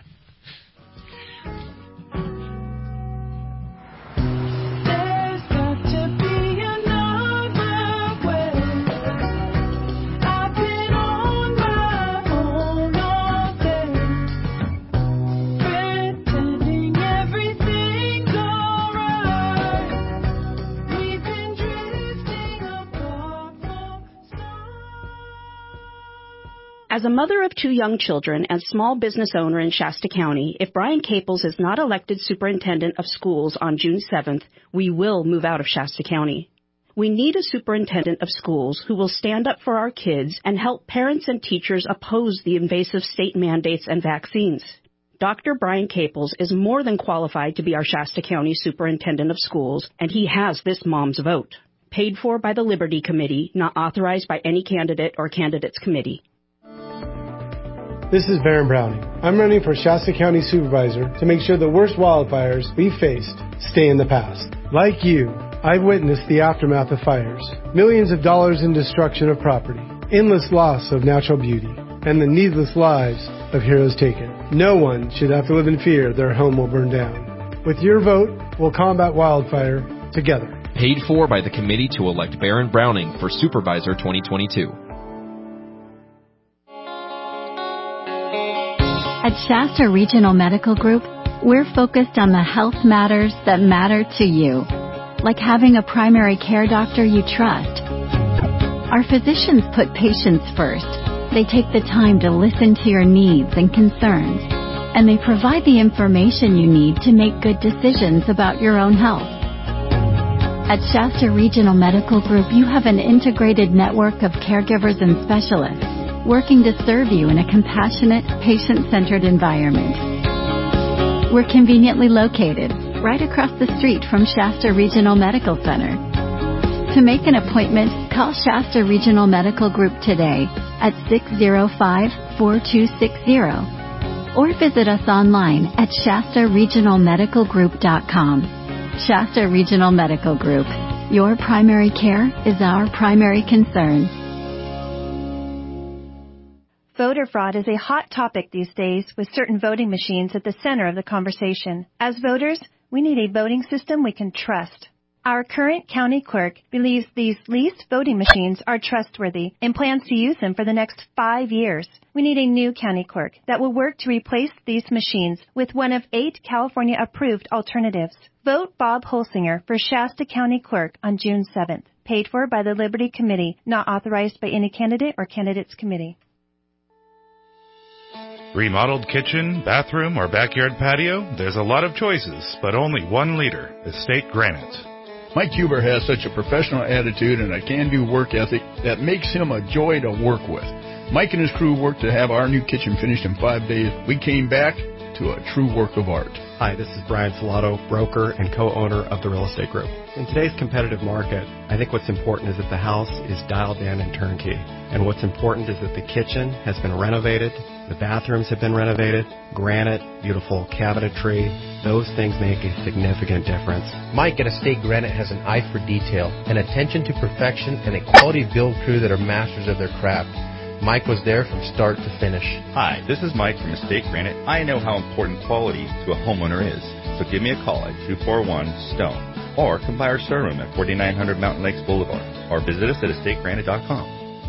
As a mother of two young children and small business owner in Shasta County, if Brian Caples is not elected superintendent of schools on June seventh, we will move out of Shasta County. We need a superintendent of schools who will stand up for our kids and help parents and teachers oppose the invasive state mandates and vaccines. Doctor Brian Caples is more than qualified to be our Shasta County superintendent of schools, and he has this mom's vote. Paid for by the Liberty Committee, not authorized by any candidate or candidates committee. This is Baron Browning. I'm running for Shasta County Supervisor to make sure the worst wildfires we faced stay in the past. Like you, I've witnessed the aftermath of fires, millions of dollars in destruction of property, endless loss of natural beauty, and the needless lives of heroes taken. No one should have to live in fear their home will burn down. With your vote, we'll combat wildfire together. Paid for by the committee to elect Baron Browning for Supervisor twenty twenty-two. At Shasta Regional Medical Group, we're focused on the health matters that matter to you, like having a primary care doctor you trust. Our physicians put patients first. They take the time to listen to your needs and concerns, and they provide the information you need to make good decisions about your own health. At Shasta Regional Medical Group, you have an integrated network of caregivers and specialists working to serve you in a compassionate, patient-centered environment. We're conveniently located right across the street from Shasta Regional Medical Center. To make an appointment, call Shasta Regional Medical Group today at six oh five, four two six zero or visit us online at shasta regional medical group dot com. Shasta Regional Medical Group. Your primary care is our primary concern. Voter fraud is a hot topic these days, with certain voting machines at the center of the conversation. As voters, we need a voting system we can trust. Our current county clerk believes these leased voting machines are trustworthy and plans to use them for the next five years. We need a new county clerk that will work to replace these machines with one of eight California-approved alternatives. Vote Bob Holsinger for Shasta County Clerk on June seventh. Paid for by the Liberty Committee, not authorized by any candidate or candidates committee. Remodeled kitchen, bathroom, or backyard patio? There's a lot of choices, but only one leader, Estate Granite. Mike Huber has such a professional attitude and a can-do work ethic that makes him a joy to work with. Mike and his crew worked to have our new kitchen finished in five days. We came back to a true work of art. Hi, this is Brian Salato, broker and co-owner of the Real Estate Group. In today's competitive market, I think what's important is that the house is dialed in and turnkey. And what's important is that the kitchen has been renovated, the bathrooms have been renovated, granite, beautiful cabinetry. Those things make a significant difference. Mike at Estate Granite has an eye for detail, an attention to perfection, and a quality build crew that are masters of their craft. Mike was there from start to finish. Hi, this is Mike from Estate Granite. I know how important quality to a homeowner is, so give me a call at two four one STONE or come by our showroom at forty-nine hundred Mountain Lakes Boulevard or visit us at estate granite dot com.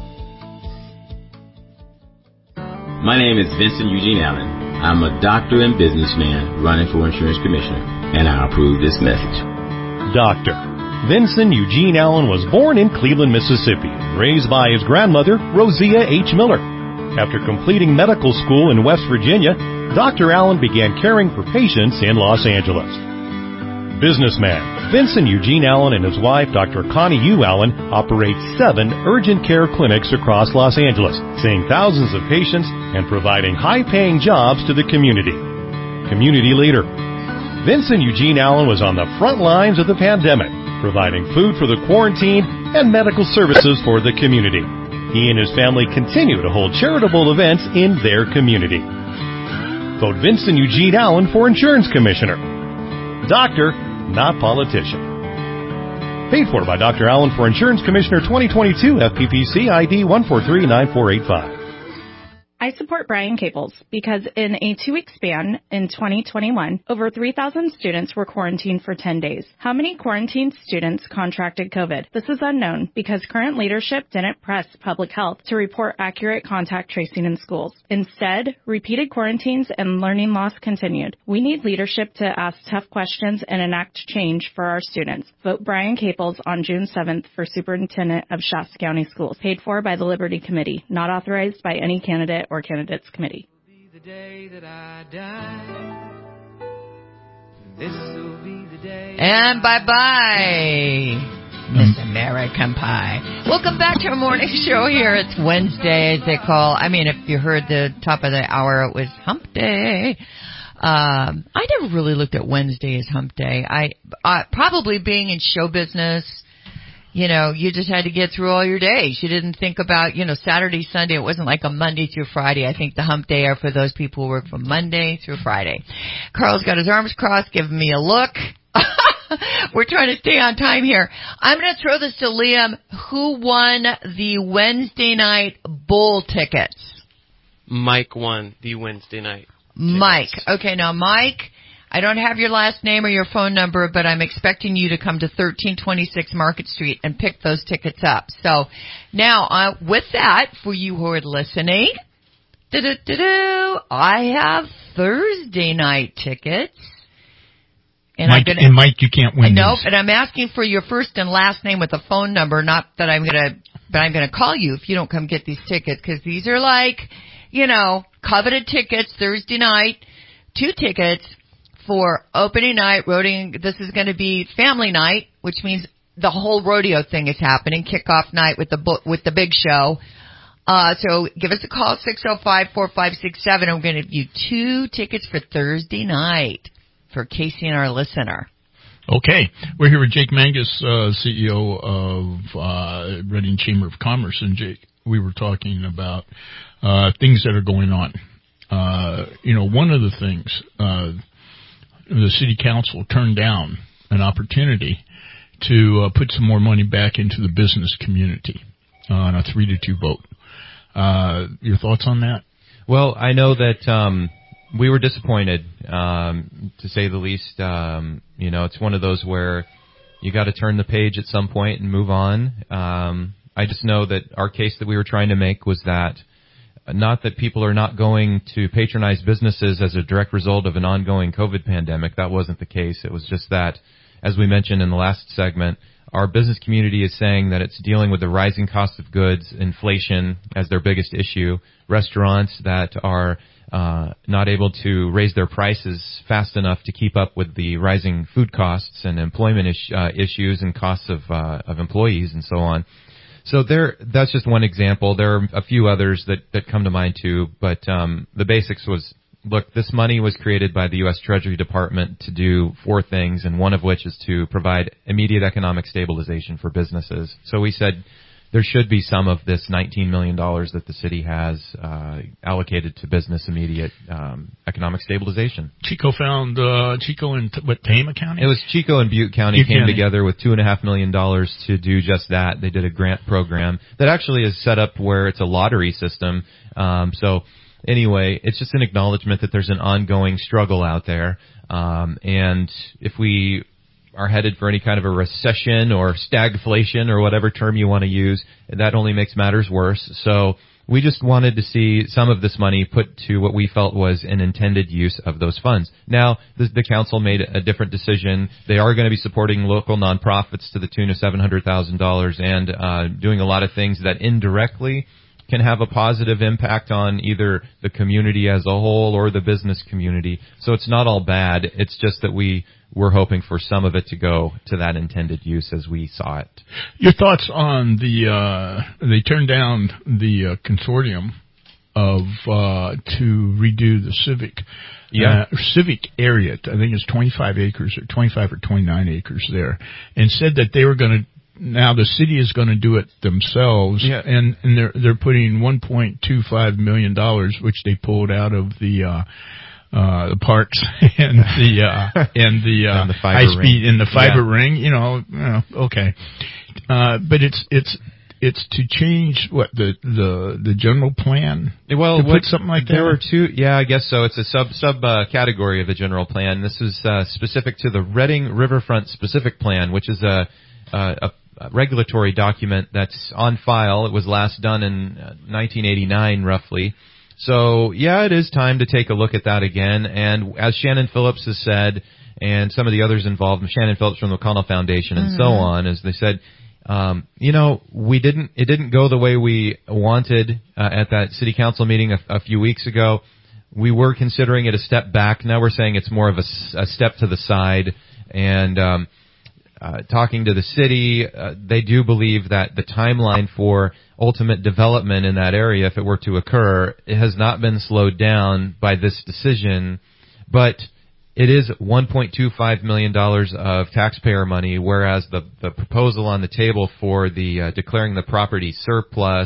My name is Vincent Eugene Allen. I'm a doctor and businessman running for insurance commissioner, and I approve this message. Doctor Vincent Eugene Allen was born in Cleveland, Mississippi, raised by his grandmother, Rosia H. Miller. After completing medical school in West Virginia, Doctor Allen began caring for patients in Los Angeles. Businessman Vincent Eugene Allen and his wife, Doctor Connie U. Allen, operate seven urgent care clinics across Los Angeles, seeing thousands of patients and providing high-paying jobs to the community. Community leader Vincent Eugene Allen was on the front lines of the pandemic, providing food for the quarantined and medical services for the community. He and his family continue to hold charitable events in their community. Vote Vincent Eugene Allen for Insurance Commissioner. Doctor, not politician. Paid for by Doctor Allen for Insurance Commissioner twenty twenty-two, F P P C I D one four three nine four eight five. I support Brian Caples because in a two-week span in twenty twenty-one, over three thousand students were quarantined for ten days. How many quarantined students contracted COVID? This is unknown because current leadership didn't press public health to report accurate contact tracing in schools. Instead, repeated quarantines and learning loss continued. We need leadership to ask tough questions and enact change for our students. Vote Brian Caples on June seventh for Superintendent of Shasta County Schools. Paid for by the Liberty Committee, not authorized by any candidate or candidates committee. The day that I die, this will be the day. And bye-bye, Miss American Pie. Welcome back to our morning show here. It's Wednesday, as they call. I mean, if you heard the top of the hour, it was Hump Day. Um, I never really looked at Wednesday as Hump Day. I uh, probably being in show business, you know, you just had to get through all your days. You didn't think about, you know, Saturday, Sunday. It wasn't like a Monday through Friday. I think the hump day are for those people who work from Monday through Friday. Carl's got his arms crossed, giving me a look. We're trying to stay on time here. I'm going to throw this to Liam. Who won the Wednesday night bowl tickets? Mike won the Wednesday night tickets. Mike. Okay, now, Mike, I don't have your last name or your phone number, but I'm expecting you to come to thirteen twenty-six Market Street and pick those tickets up. So now, uh, with that, for you who are listening, I have Thursday night tickets. And Mike, I'm gonna, and Mike, you can't win Nope, these. and I'm asking for your first and last name with a phone number, not that I'm going to, but I'm going to call you if you don't come get these tickets, because these are like, you know, coveted tickets Thursday night, two tickets for opening night, voting. This is going to be family night, which means the whole rodeo thing is happening. Kickoff night with the bo- with the big show. Uh, so give us a call, six oh five, four five six seven. I'm going to give you two tickets for Thursday night for K C N R listener. Okay. We're here with Jake Mangus, uh, C E O of uh, Reading Chamber of Commerce. And, Jake, we were talking about uh, things that are going on. Uh, you know, one of the things, uh, the city council turned down an opportunity to uh, put some more money back into the business community uh, on a three to two vote. Uh, your thoughts on that? Well, I know that um, we were disappointed, um, to say the least. Um, you know, it's one of those where you got to turn the page at some point and move on. Um, I just know that our case that we were trying to make was that not that people are not going to patronize businesses as a direct result of an ongoing COVID pandemic. That wasn't the case. It was just that, as we mentioned in the last segment, our business community is saying that it's dealing with the rising cost of goods, inflation as their biggest issue. Restaurants that are uh, not able to raise their prices fast enough to keep up with the rising food costs and employment is- uh, issues and costs of uh, of employees and so on. So there, that's just one example. There are a few others that, that come to mind too, but um, the basics was, look, this money was created by the U S Treasury Department to do four things, and one of which is to provide immediate economic stabilization for businesses. So we said there should be some of this nineteen million dollars that the city has uh, allocated to business immediate um, economic stabilization. Chico found, uh, Chico in, t- what, Tama County? It was Chico and Butte County Butte came County. together with two and a half million dollars to do just that. They did a grant program that actually is set up where it's a lottery system. Um, so anyway, it's just an acknowledgement that there's an ongoing struggle out there. Um, and if we are headed for any kind of a recession or stagflation or whatever term you want to use, that only makes matters worse. So we just wanted to see some of this money put to what we felt was an intended use of those funds. Now, the, the council made a different decision. They are going to be supporting local nonprofits to the tune of seven hundred thousand dollars and uh, doing a lot of things that indirectly can have a positive impact on either the community as a whole or the business community. So it's not all bad. It's just that we were hoping for some of it to go to that intended use as we saw it. Your thoughts on the, uh, they turned down the uh, consortium of, uh, to redo the civic, yeah. uh, civic area. I think it's twenty-five acres or twenty-five or twenty-nine acres there, and said that they were going to, now the city is going to do it themselves, yeah. and, and they're they're putting one point two five million dollars, which they pulled out of the uh, uh, the parks and the uh, and the, uh, and the fiber high speed ring. and the fiber yeah. ring. You know, you know okay, uh, but it's it's it's to change what the the the general plan. Well, to what, put something like that. There were two. Yeah, I guess so. It's a sub sub uh, category of the general plan. This is uh, specific to the Reading Riverfront Specific Plan, which is a uh, a regulatory document that's on file. It was last done in uh, nineteen eighty-nine, roughly. So, yeah, it is time to take a look at that again. And as Shannon Phillips has said, and some of the others involved, Shannon Phillips from the O'Connell Foundation and mm-hmm. so on, as they said, um, you know, we didn't, it didn't go the way we wanted uh, at that city council meeting a, a few weeks ago. We were considering it a step back. Now we're saying it's more of a, a step to the side. And, um, Uh, talking to the city, uh, they do believe that the timeline for ultimate development in that area, if it were to occur, it has not been slowed down by this decision, but it is one point two five million dollars of taxpayer money, whereas the, the proposal on the table for the uh, declaring the property surplus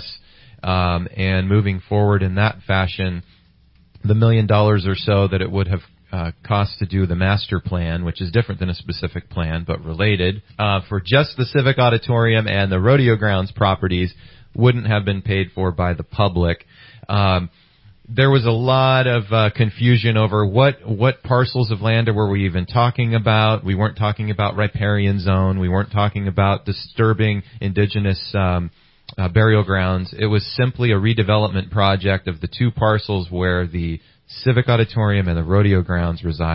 um, and moving forward in that fashion, the million dollars or so that it would have Uh, cost to do the master plan, which is different than a specific plan, but related, uh, for just the Civic Auditorium and the rodeo grounds properties wouldn't have been paid for by the public. Um, there was a lot of uh, confusion over what, what parcels of land were we even talking about. We weren't talking about riparian zone. We weren't talking about disturbing indigenous um, uh, burial grounds. It was simply a redevelopment project of the two parcels where the Civic Auditorium and the rodeo grounds reside.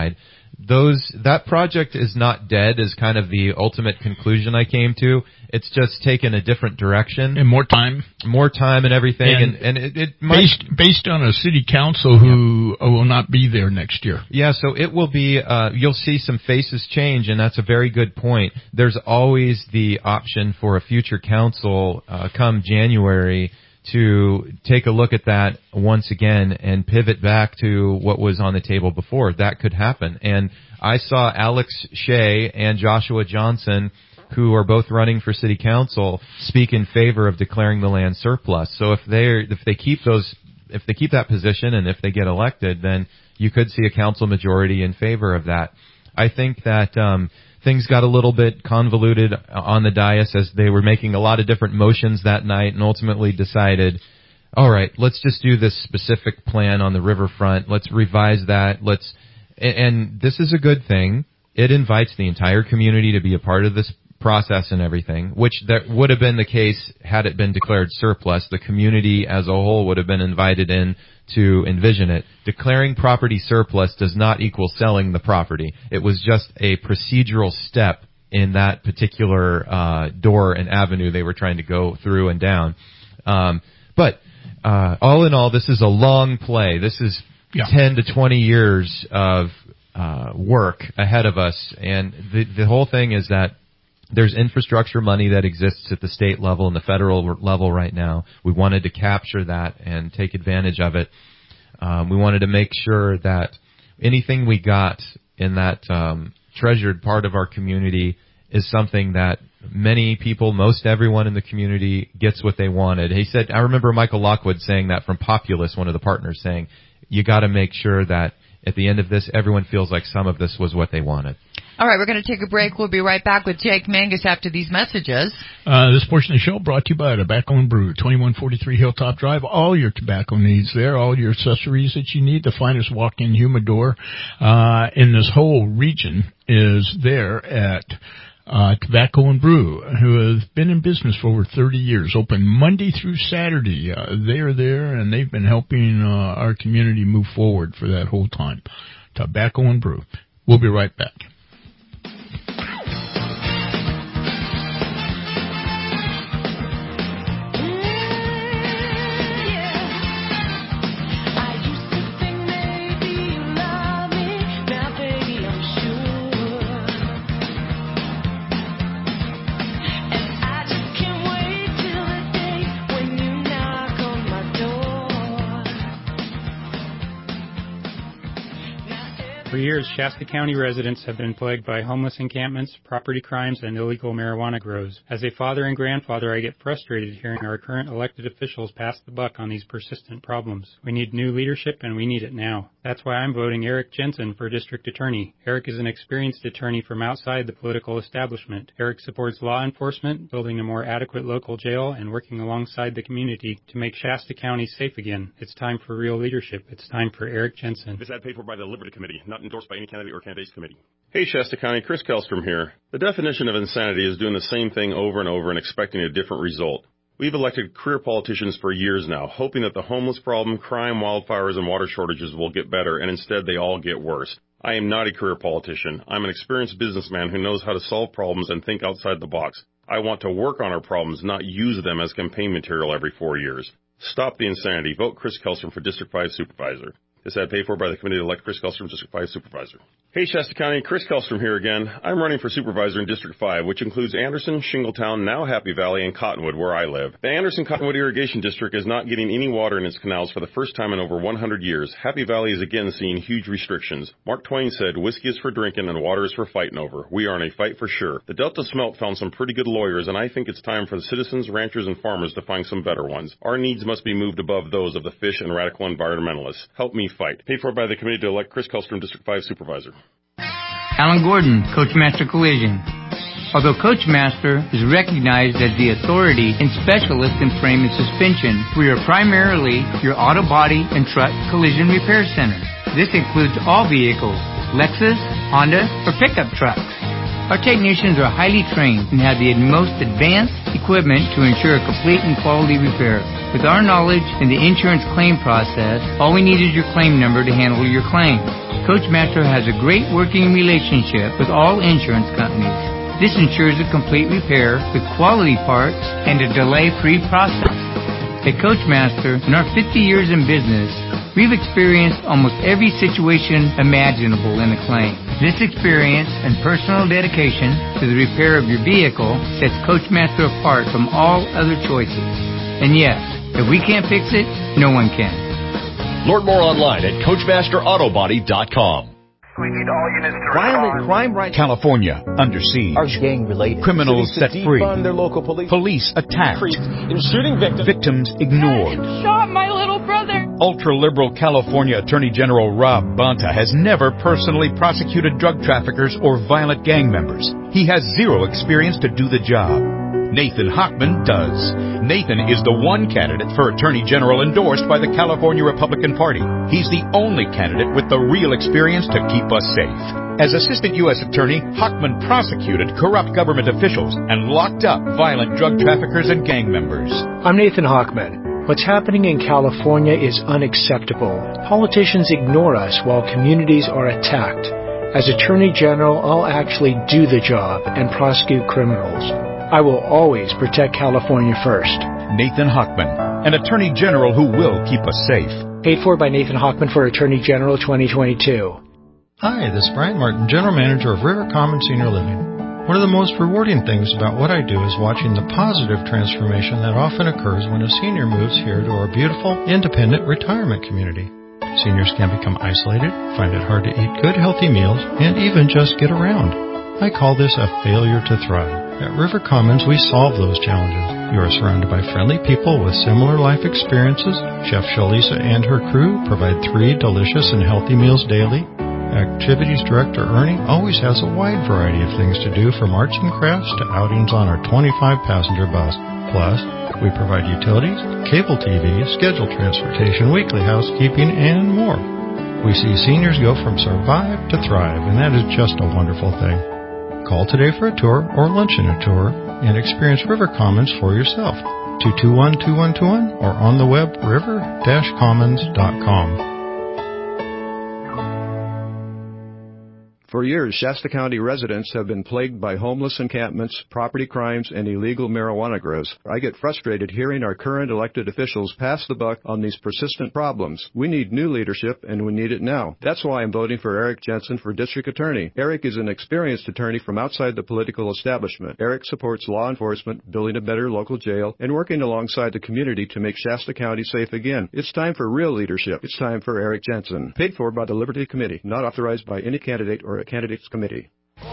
those that project is not dead is kind of the ultimate conclusion I came to. It's just taken a different direction. And more time. More time and everything. And, and, and it, it might... Based, based on a city council who yeah. will not be there next year. Yeah, so it will be, uh, you'll see some faces change, and that's a very good point. There's always the option for a future council uh, come January to take a look at that once again and pivot back to what was on the table before. That could happen. And I saw Alex Shea and Joshua Johnson, who are both running for city council, speak in favor of declaring the land surplus. So if they if they keep those if they keep that position and if they get elected, then you could see a council majority in favor of that. I think that um things got a little bit convoluted on the dais as they were making a lot of different motions that night and ultimately decided, all right, let's just do this specific plan on the riverfront. Let's revise that. Let's, and this is a good thing. It invites the entire community to be a part of this process and everything, which that would have been the case had it been declared surplus. The community as a whole would have been invited in to envision it. Declaring property surplus does not equal selling the property. It was just a procedural step in that particular uh door and avenue they were trying to go through and down. Um but uh all in all, this is a long play. This is yeah. ten to twenty years of uh work ahead of us, and the the whole thing is that there's infrastructure money that exists at the state level and the federal level right now. We wanted to capture that and take advantage of it. Um, we wanted to make sure that anything we got in that um, treasured part of our community is something that many people, most everyone in the community gets what they wanted. He said, I remember Michael Lockwood saying that from Populous, one of the partners, saying, you got to make sure that at the end of this, everyone feels like some of this was what they wanted. All right, we're going to take a break. We'll be right back with Jake Mangus after these messages. Uh, this portion of the show brought to you by Tobacco and Brew, twenty-one forty-three Hilltop Drive. All your tobacco needs there, all your accessories that you need. The finest walk-in humidor uh, in this whole region is there at uh, Tobacco and Brew, who has been in business for over thirty years, open Monday through Saturday. Uh, they are there, and they've been helping uh, our community move forward for that whole time. Tobacco and Brew. We'll be right back. For years, Shasta County residents have been plagued by homeless encampments, property crimes, and illegal marijuana grows. As a father and grandfather, I get frustrated hearing our current elected officials pass the buck on these persistent problems. We need new leadership, and we need it now. That's why I'm voting Eric Jensen for District Attorney. Eric is an experienced attorney from outside the political establishment. Eric supports law enforcement, building a more adequate local jail, and working alongside the community to make Shasta County safe again. It's time for real leadership. It's time for Eric Jensen. This ad paid for by the Liberty Committee, not endorsed by any candidate or candidates committee. Hey, Shasta County, Chris Kellstrom here. The definition of insanity is doing the same thing over and over and expecting a different result. We've elected career politicians for years now, hoping that the homeless problem, crime, wildfires, and water shortages will get better, and instead they all get worse. I am not a career politician. I'm an experienced businessman who knows how to solve problems and think outside the box. I want to work on our problems, not use them as campaign material every four years. Stop the insanity. Vote Chris Kellstrom for District five Supervisor. This ad paid for by the committee to elect Chris Kellstrom, District five Supervisor. Hey, Shasta County, Chris Kellstrom here again. I'm running for Supervisor in District five, which includes Anderson, Shingletown, now Happy Valley, and Cottonwood, where I live. The Anderson-Cottonwood Irrigation District is not getting any water in its canals for the first time in over one hundred years. Happy Valley is again seeing huge restrictions. Mark Twain said, whiskey is for drinking and water is for fighting over. We are in a fight for sure. The Delta Smelt found some pretty good lawyers, and I think it's time for the citizens, ranchers, and farmers to find some better ones. Our needs must be moved above those of the fish and radical environmentalists. Help me fight. Paid for by the committee to elect Chris Kellstrom, District five Supervisor. Alan Gordon, Coachmaster Collision. Although Coachmaster is recognized as the authority and specialist in frame and suspension, we are primarily your auto body and truck collision repair center. This includes all vehicles, Lexus, Honda, or pickup trucks. Our technicians are highly trained and have the most advanced equipment to ensure a complete and quality repair. With our knowledge in the insurance claim process, all we need is your claim number to handle your claim. Coachmaster has a great working relationship with all insurance companies. This ensures a complete repair with quality parts and a delay-free process. At Coachmaster, in our fifty years in business, we've experienced almost every situation imaginable in a claim. This experience and personal dedication to the repair of your vehicle sets Coachmaster apart from all other choices. And yes, if we can't fix it, no one can. Learn more online at Coachmaster Auto Body dot com. Violent crime right California under siege. Are gang related. Criminals set free. Their local police. Police attacked. In shooting victims. Victims ignored. Shot my little brother. Ultra-liberal California Attorney General Rob Bonta has never personally prosecuted drug traffickers or violent gang members. He has zero experience to do the job. Nathan Hochman does. Nathan is the one candidate for Attorney General endorsed by the California Republican Party. He's the only candidate with the real experience to keep us safe. As Assistant U S Attorney, Hochman prosecuted corrupt government officials and locked up violent drug traffickers and gang members. I'm Nathan Hochman. What's happening in California is unacceptable. Politicians ignore us while communities are attacked. As Attorney General, I'll actually do the job and prosecute criminals. I will always protect California first. Nathan Hochman, an Attorney General who will keep us safe. Paid for by Nathan Hochman for Attorney General twenty twenty-two. Hi, this is Brian Martin, General Manager of River Commons Senior Living. One of the most rewarding things about what I do is watching the positive transformation that often occurs when a senior moves here to our beautiful, independent retirement community. Seniors can become isolated, find it hard to eat good, healthy meals, and even just get around. I call this a failure to thrive. At River Commons, we solve those challenges. You are surrounded by friendly people with similar life experiences. Chef Shalisa and her crew provide three delicious and healthy meals daily. Activities Director Ernie always has a wide variety of things to do, from arts and crafts to outings on our twenty-five passenger bus. Plus, we provide utilities, cable T V, scheduled transportation, weekly housekeeping, and more. We see seniors go from survive to thrive, and that is just a wonderful thing. Call today for a tour or lunch in a tour and experience River Commons for yourself. two two one, two one two one or on the web river dash commons dot com. For years, Shasta County residents have been plagued by homeless encampments, property crimes, and illegal marijuana grows. I get frustrated hearing our current elected officials pass the buck on these persistent problems. We need new leadership, and we need it now. That's why I'm voting for Eric Jensen for District Attorney. Eric is an experienced attorney from outside the political establishment. Eric supports law enforcement, building a better local jail, and working alongside the community to make Shasta County safe again. It's time for real leadership. It's time for Eric Jensen. Paid for by the Liberty Committee, not authorized by any candidate or a candidates committee.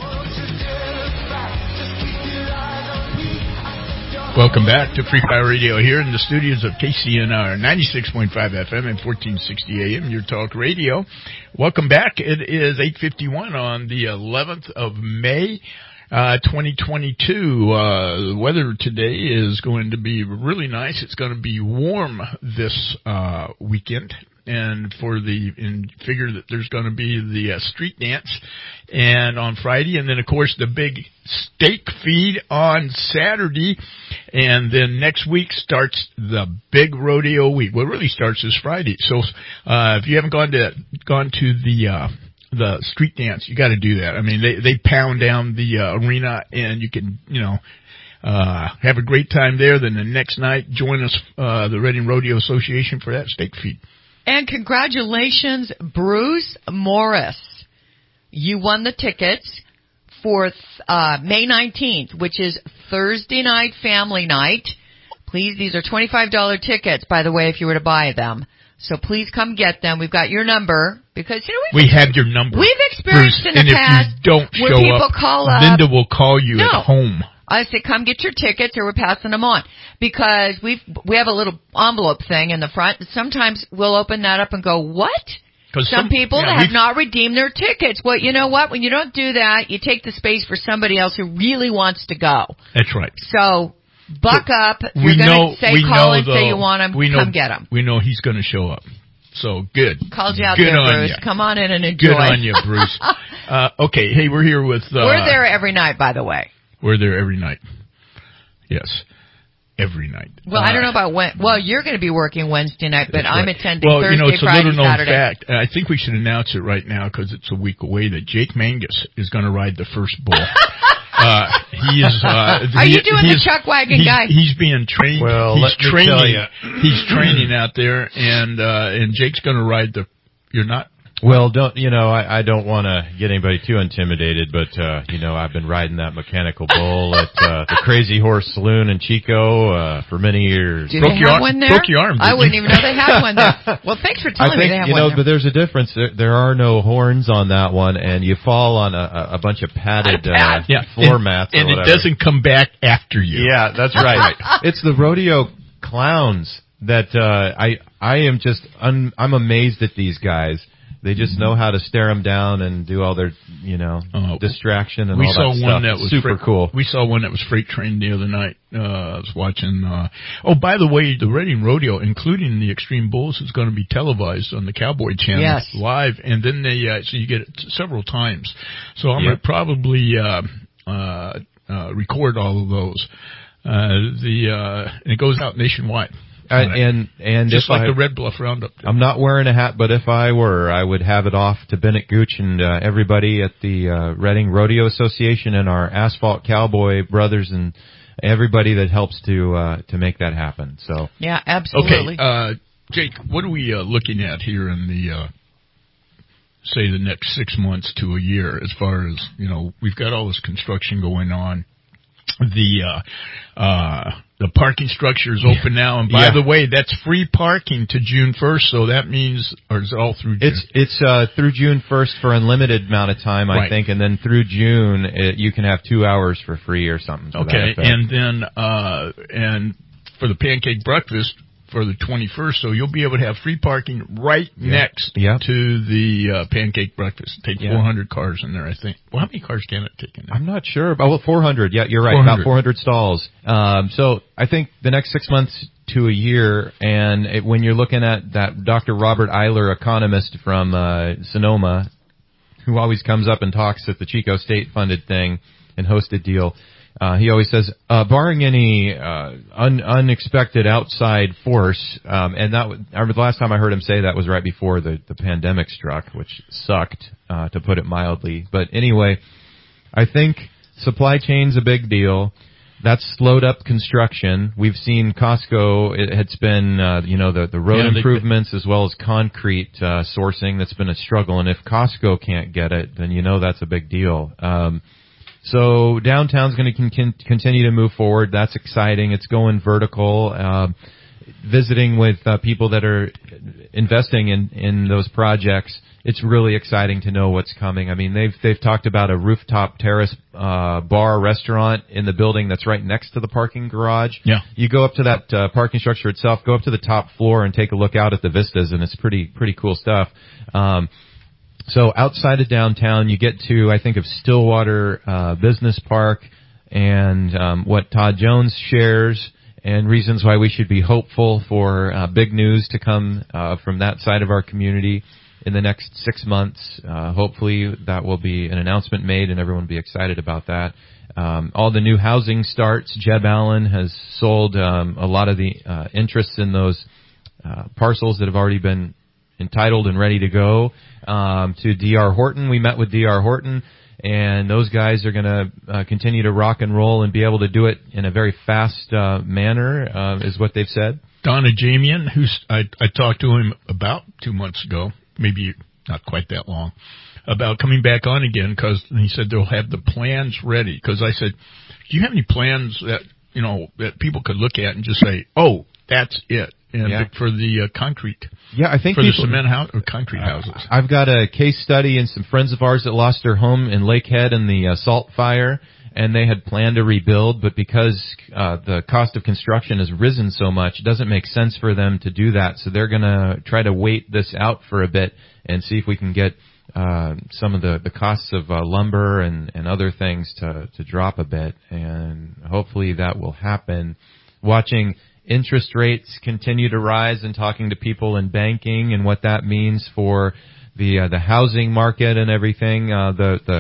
Welcome back to Free Fire Radio here in the studios of K C N R ninety-six point five F M and fourteen sixty A M, your talk radio. Welcome back. It is eight fifty-one on the eleventh of May, uh, twenty twenty-two. Uh, the weather today is going to be really nice. It's going to be warm this uh, weekend. And for the, and figure that there's going to be the uh, street dance and on Friday, and then of course the big steak feed on Saturday, and then next week starts the big rodeo week. Well, it really starts this Friday. So, uh, if you haven't gone to, gone to the, uh, the street dance, you got to do that. I mean, they, they pound down the uh, arena, and you can, you know, uh, have a great time there. Then the next night, join us, uh, the Reading Rodeo Association for that steak feed. And congratulations, Bruce Morris. You won the tickets for uh, May nineteenth, which is Thursday night family night. Please, these are twenty-five dollars tickets, by the way, if you were to buy them. So please come get them. We've got your number because, you know, we've we have your number. We've experienced Bruce, in the and past if you don't where show people up, call up. Linda will call you no. at home. I say, come get your tickets, or we're passing them on, because we we have a little envelope thing in the front. Sometimes we'll open that up and go, what? Some, some people yeah, have not redeemed their tickets. Well, you know what? When you don't do that, you take the space for somebody else who really wants to go. That's right. So buck up. If we you're going to say we call know, and though, say you want them, we know, come get them. We know he's going to show up. So good. Called you out good there, on Bruce. Ya. Come on in and enjoy. Good on you, Bruce. uh, okay, hey, we're here with... Uh, we're there every night, by the way. We're there every night. Yes. every night. Well, uh, I don't know about when. Well, you're going to be working Wednesday night, but I'm right. attending well, Thursday, you know, it's Friday, a little known Saturday. fact. And I think we should announce it right now because it's a week away that Jake Mangus is going to ride the first bull. Uh, he is, uh, Are he, you doing he the is, chuck wagon he's, guy? He's being trained. Well, he's let me training. tell you. He's training out there, and uh, and Jake's going to ride the. You're not. Well, don't you know? I, I don't want to get anybody too intimidated, but uh, you know, I've been riding that mechanical bull at uh, the Crazy Horse Saloon in Chico uh, for many years. Do broke they your have arm, one there? Broke your arm. I wouldn't you? even know they had one there. Well, thanks for telling I think, me they have you one know, there. but there's a difference. There, there are no horns on that one, and you fall on a, a bunch of padded uh, yeah. floor and, mats, and or it whatever. doesn't come back after you. Yeah, that's right. It's the rodeo clowns that uh, I I am just un, I'm amazed at these guys. They just know how to stare them down and do all their, you know, uh, distraction and we all saw that one stuff. that It's was super freight, cool. We saw one that was freight trained the other night. Uh, I was watching. Uh, oh, by the way, the Reading Rodeo, including the Extreme Bulls, is going to be televised on the Cowboy Channel yes. live, and then they uh, so you get it several times. So I'm yep. going to probably uh, uh, uh, record all of those. Uh, the uh, and it goes out nationwide. Uh, and and just like I, the Red Bluff Roundup. I'm not wearing a hat, but if I were, I would have it off to Bennett Gooch and uh, everybody at the uh, Reading Rodeo Association and our Asphalt Cowboy brothers and everybody that helps to uh, to make that happen. So yeah, absolutely. Okay, uh, Jake, what are we uh, looking at here in the uh, say the next six months to a year? As far as you know, we've got all this construction going on. The uh, uh, the parking structure is open now, and by yeah. the way, that's free parking to June first. So that means, or is it all through June? It's it's uh, through June first for unlimited amount of time, I right. think, and then through June it, you can have two hours for free or something. Okay, and then uh, and for the pancake breakfast for the twenty-first, so you'll be able to have free parking right yep. next yep. to the uh, pancake breakfast. Take yep. four hundred cars in there, I think. Well, how many cars can it take in there? I'm not sure. About well, four hundred. Yeah, you're right. four hundred. About four hundred stalls. Um, so I think the next six months to a year, and it, when you're looking at that Doctor Robert Eiler, economist from uh, Sonoma, who always comes up and talks at the Chico State funded thing and hosted deal, Uh, he always says, uh, barring any uh, un- unexpected outside force, um, and that w- I remember the last time I heard him say that was right before the, the pandemic struck, which sucked, uh, to put it mildly. But anyway, I think supply chain's a big deal. That's slowed up construction. We've seen Costco, it, it's been, uh, you know, the, the road yeah, improvements as well as concrete uh, sourcing. That's been a struggle. And if Costco can't get it, then you know that's a big deal. Um, So downtown's going to con- continue to move forward. That's exciting. It's going vertical. Uh, visiting with uh, people that are investing in, in those projects, it's really exciting to know what's coming. I mean, they've they've talked about a rooftop terrace uh, bar restaurant in the building that's right next to the parking garage. Yeah. You go up to that uh, parking structure itself, go up to the top floor and take a look out at the vistas, and it's pretty pretty cool stuff. Um, So outside of downtown, you get to, I think, of Stillwater uh, Business Park and um, what Todd Jones shares and reasons why we should be hopeful for uh, big news to come uh, from that side of our community in the next six months. Uh, hopefully that will be an announcement made and everyone will be excited about that. Um, all the new housing starts. Jeb Allen has sold um, a lot of the uh, interests in those uh, parcels that have already been entitled and ready to go um, to D R Horton. We met with D R Horton, and those guys are going to uh, continue to rock and roll and be able to do it in a very fast uh, manner, uh, is what they've said. Donna Jamian, who's I, I talked to him about two months ago, maybe not quite that long, about coming back on again because he said they'll have the plans ready. Because I said, do you have any plans that you know that people could look at and just say, oh, that's it? And yeah. for the uh, concrete. Yeah, I think for people, the cement house or concrete uh, houses. I've got a case study and some friends of ours that lost their home in Lakehead in the uh, salt fire, and they had planned to rebuild, but because uh, the cost of construction has risen so much, it doesn't make sense for them to do that. So they're going to try to wait this out for a bit and see if we can get uh, some of the, the costs of uh, lumber and, and other things to, to drop a bit, and hopefully that will happen. Watching interest rates continue to rise and talking to people in banking and what that means for the uh, the housing market and everything. Uh, the the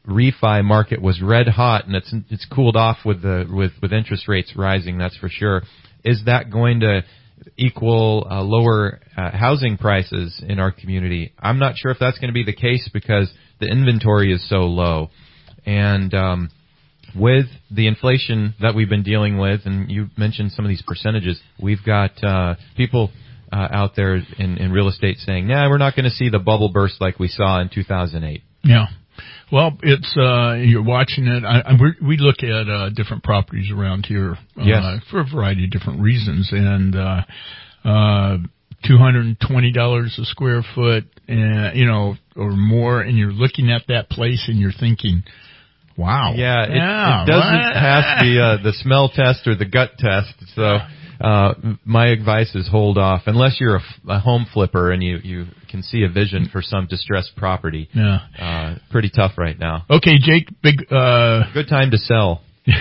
refi market was red hot, and it's it's cooled off with the with with interest rates rising. That's for sure. Is that going to equal uh, lower uh, housing prices in our community? I'm not sure if that's going to be the case because the inventory is so low, and um, with the inflation that we've been dealing with, and you mentioned some of these percentages, we've got uh, people uh, out there in, in real estate saying, "Nah, we're not going to see the bubble burst like we saw in two thousand eight." Yeah. Well, it's uh you're watching it. I, I, we look at uh, different properties around here uh, yes. for a variety of different reasons, and uh, uh, two hundred and twenty dollars a square foot, and you know, or more, and you're looking at that place and you're thinking, "Wow, yeah, it, yeah, it doesn't what? pass the uh, the smell test or the gut test." So. Uh, my advice is hold off unless you're a, a home flipper and you, you can see a vision for some distressed property. Yeah. Uh, pretty tough right now. Okay, Jake, big, uh, good time to sell.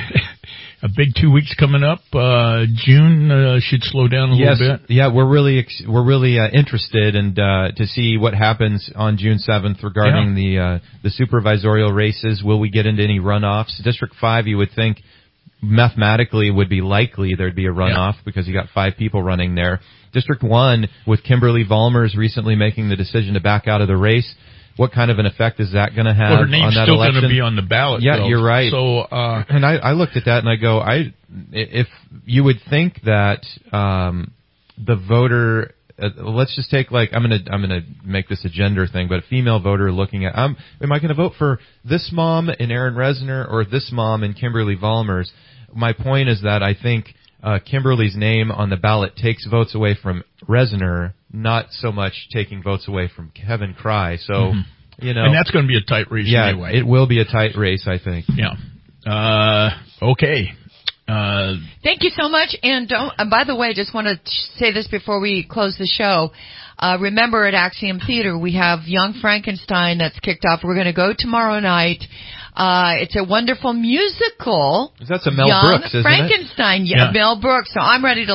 A big two weeks coming up. Uh, June, uh, should slow down a yes, little bit. Yeah, we're really, ex- we're really, uh, interested and, uh, to see what happens on June seventh regarding yeah. the, uh, the supervisorial races. Will we get into any runoffs? District five, you would think, mathematically would be likely there'd be a runoff yeah. because you got five people running there. District one, with Kimberly Vollmers recently making the decision to back out of the race, what kind of an effect is that going to have well, her name's on that still election? Going to be on the ballot. Yeah, though. You're right. So, uh, and I, I looked at that and I go, I if you would think that um, the voter. Uh, let's just take like I'm gonna I'm gonna make this a gender thing, but a female voter looking at um, am I going to vote for this mom in Aaron Resner or this mom in Kimberly Vollmers? My point is that I think uh, Kimberly's name on the ballot takes votes away from Resner, not so much taking votes away from Kevin Cry. So mm-hmm. you know, and that's going to be a tight race yeah, anyway. It will be a tight race, I think. Yeah. Uh, okay. Uh, Thank you so much. And don't, uh, by the way, just want to say this before we close the show. Uh, remember at Axiom Theater, we have Young Frankenstein that's kicked off. We're going to go tomorrow night. Uh, it's a wonderful musical. That's a Mel Young Brooks, isn't Frankenstein. it? Yeah, yeah, Mel Brooks. So I'm ready to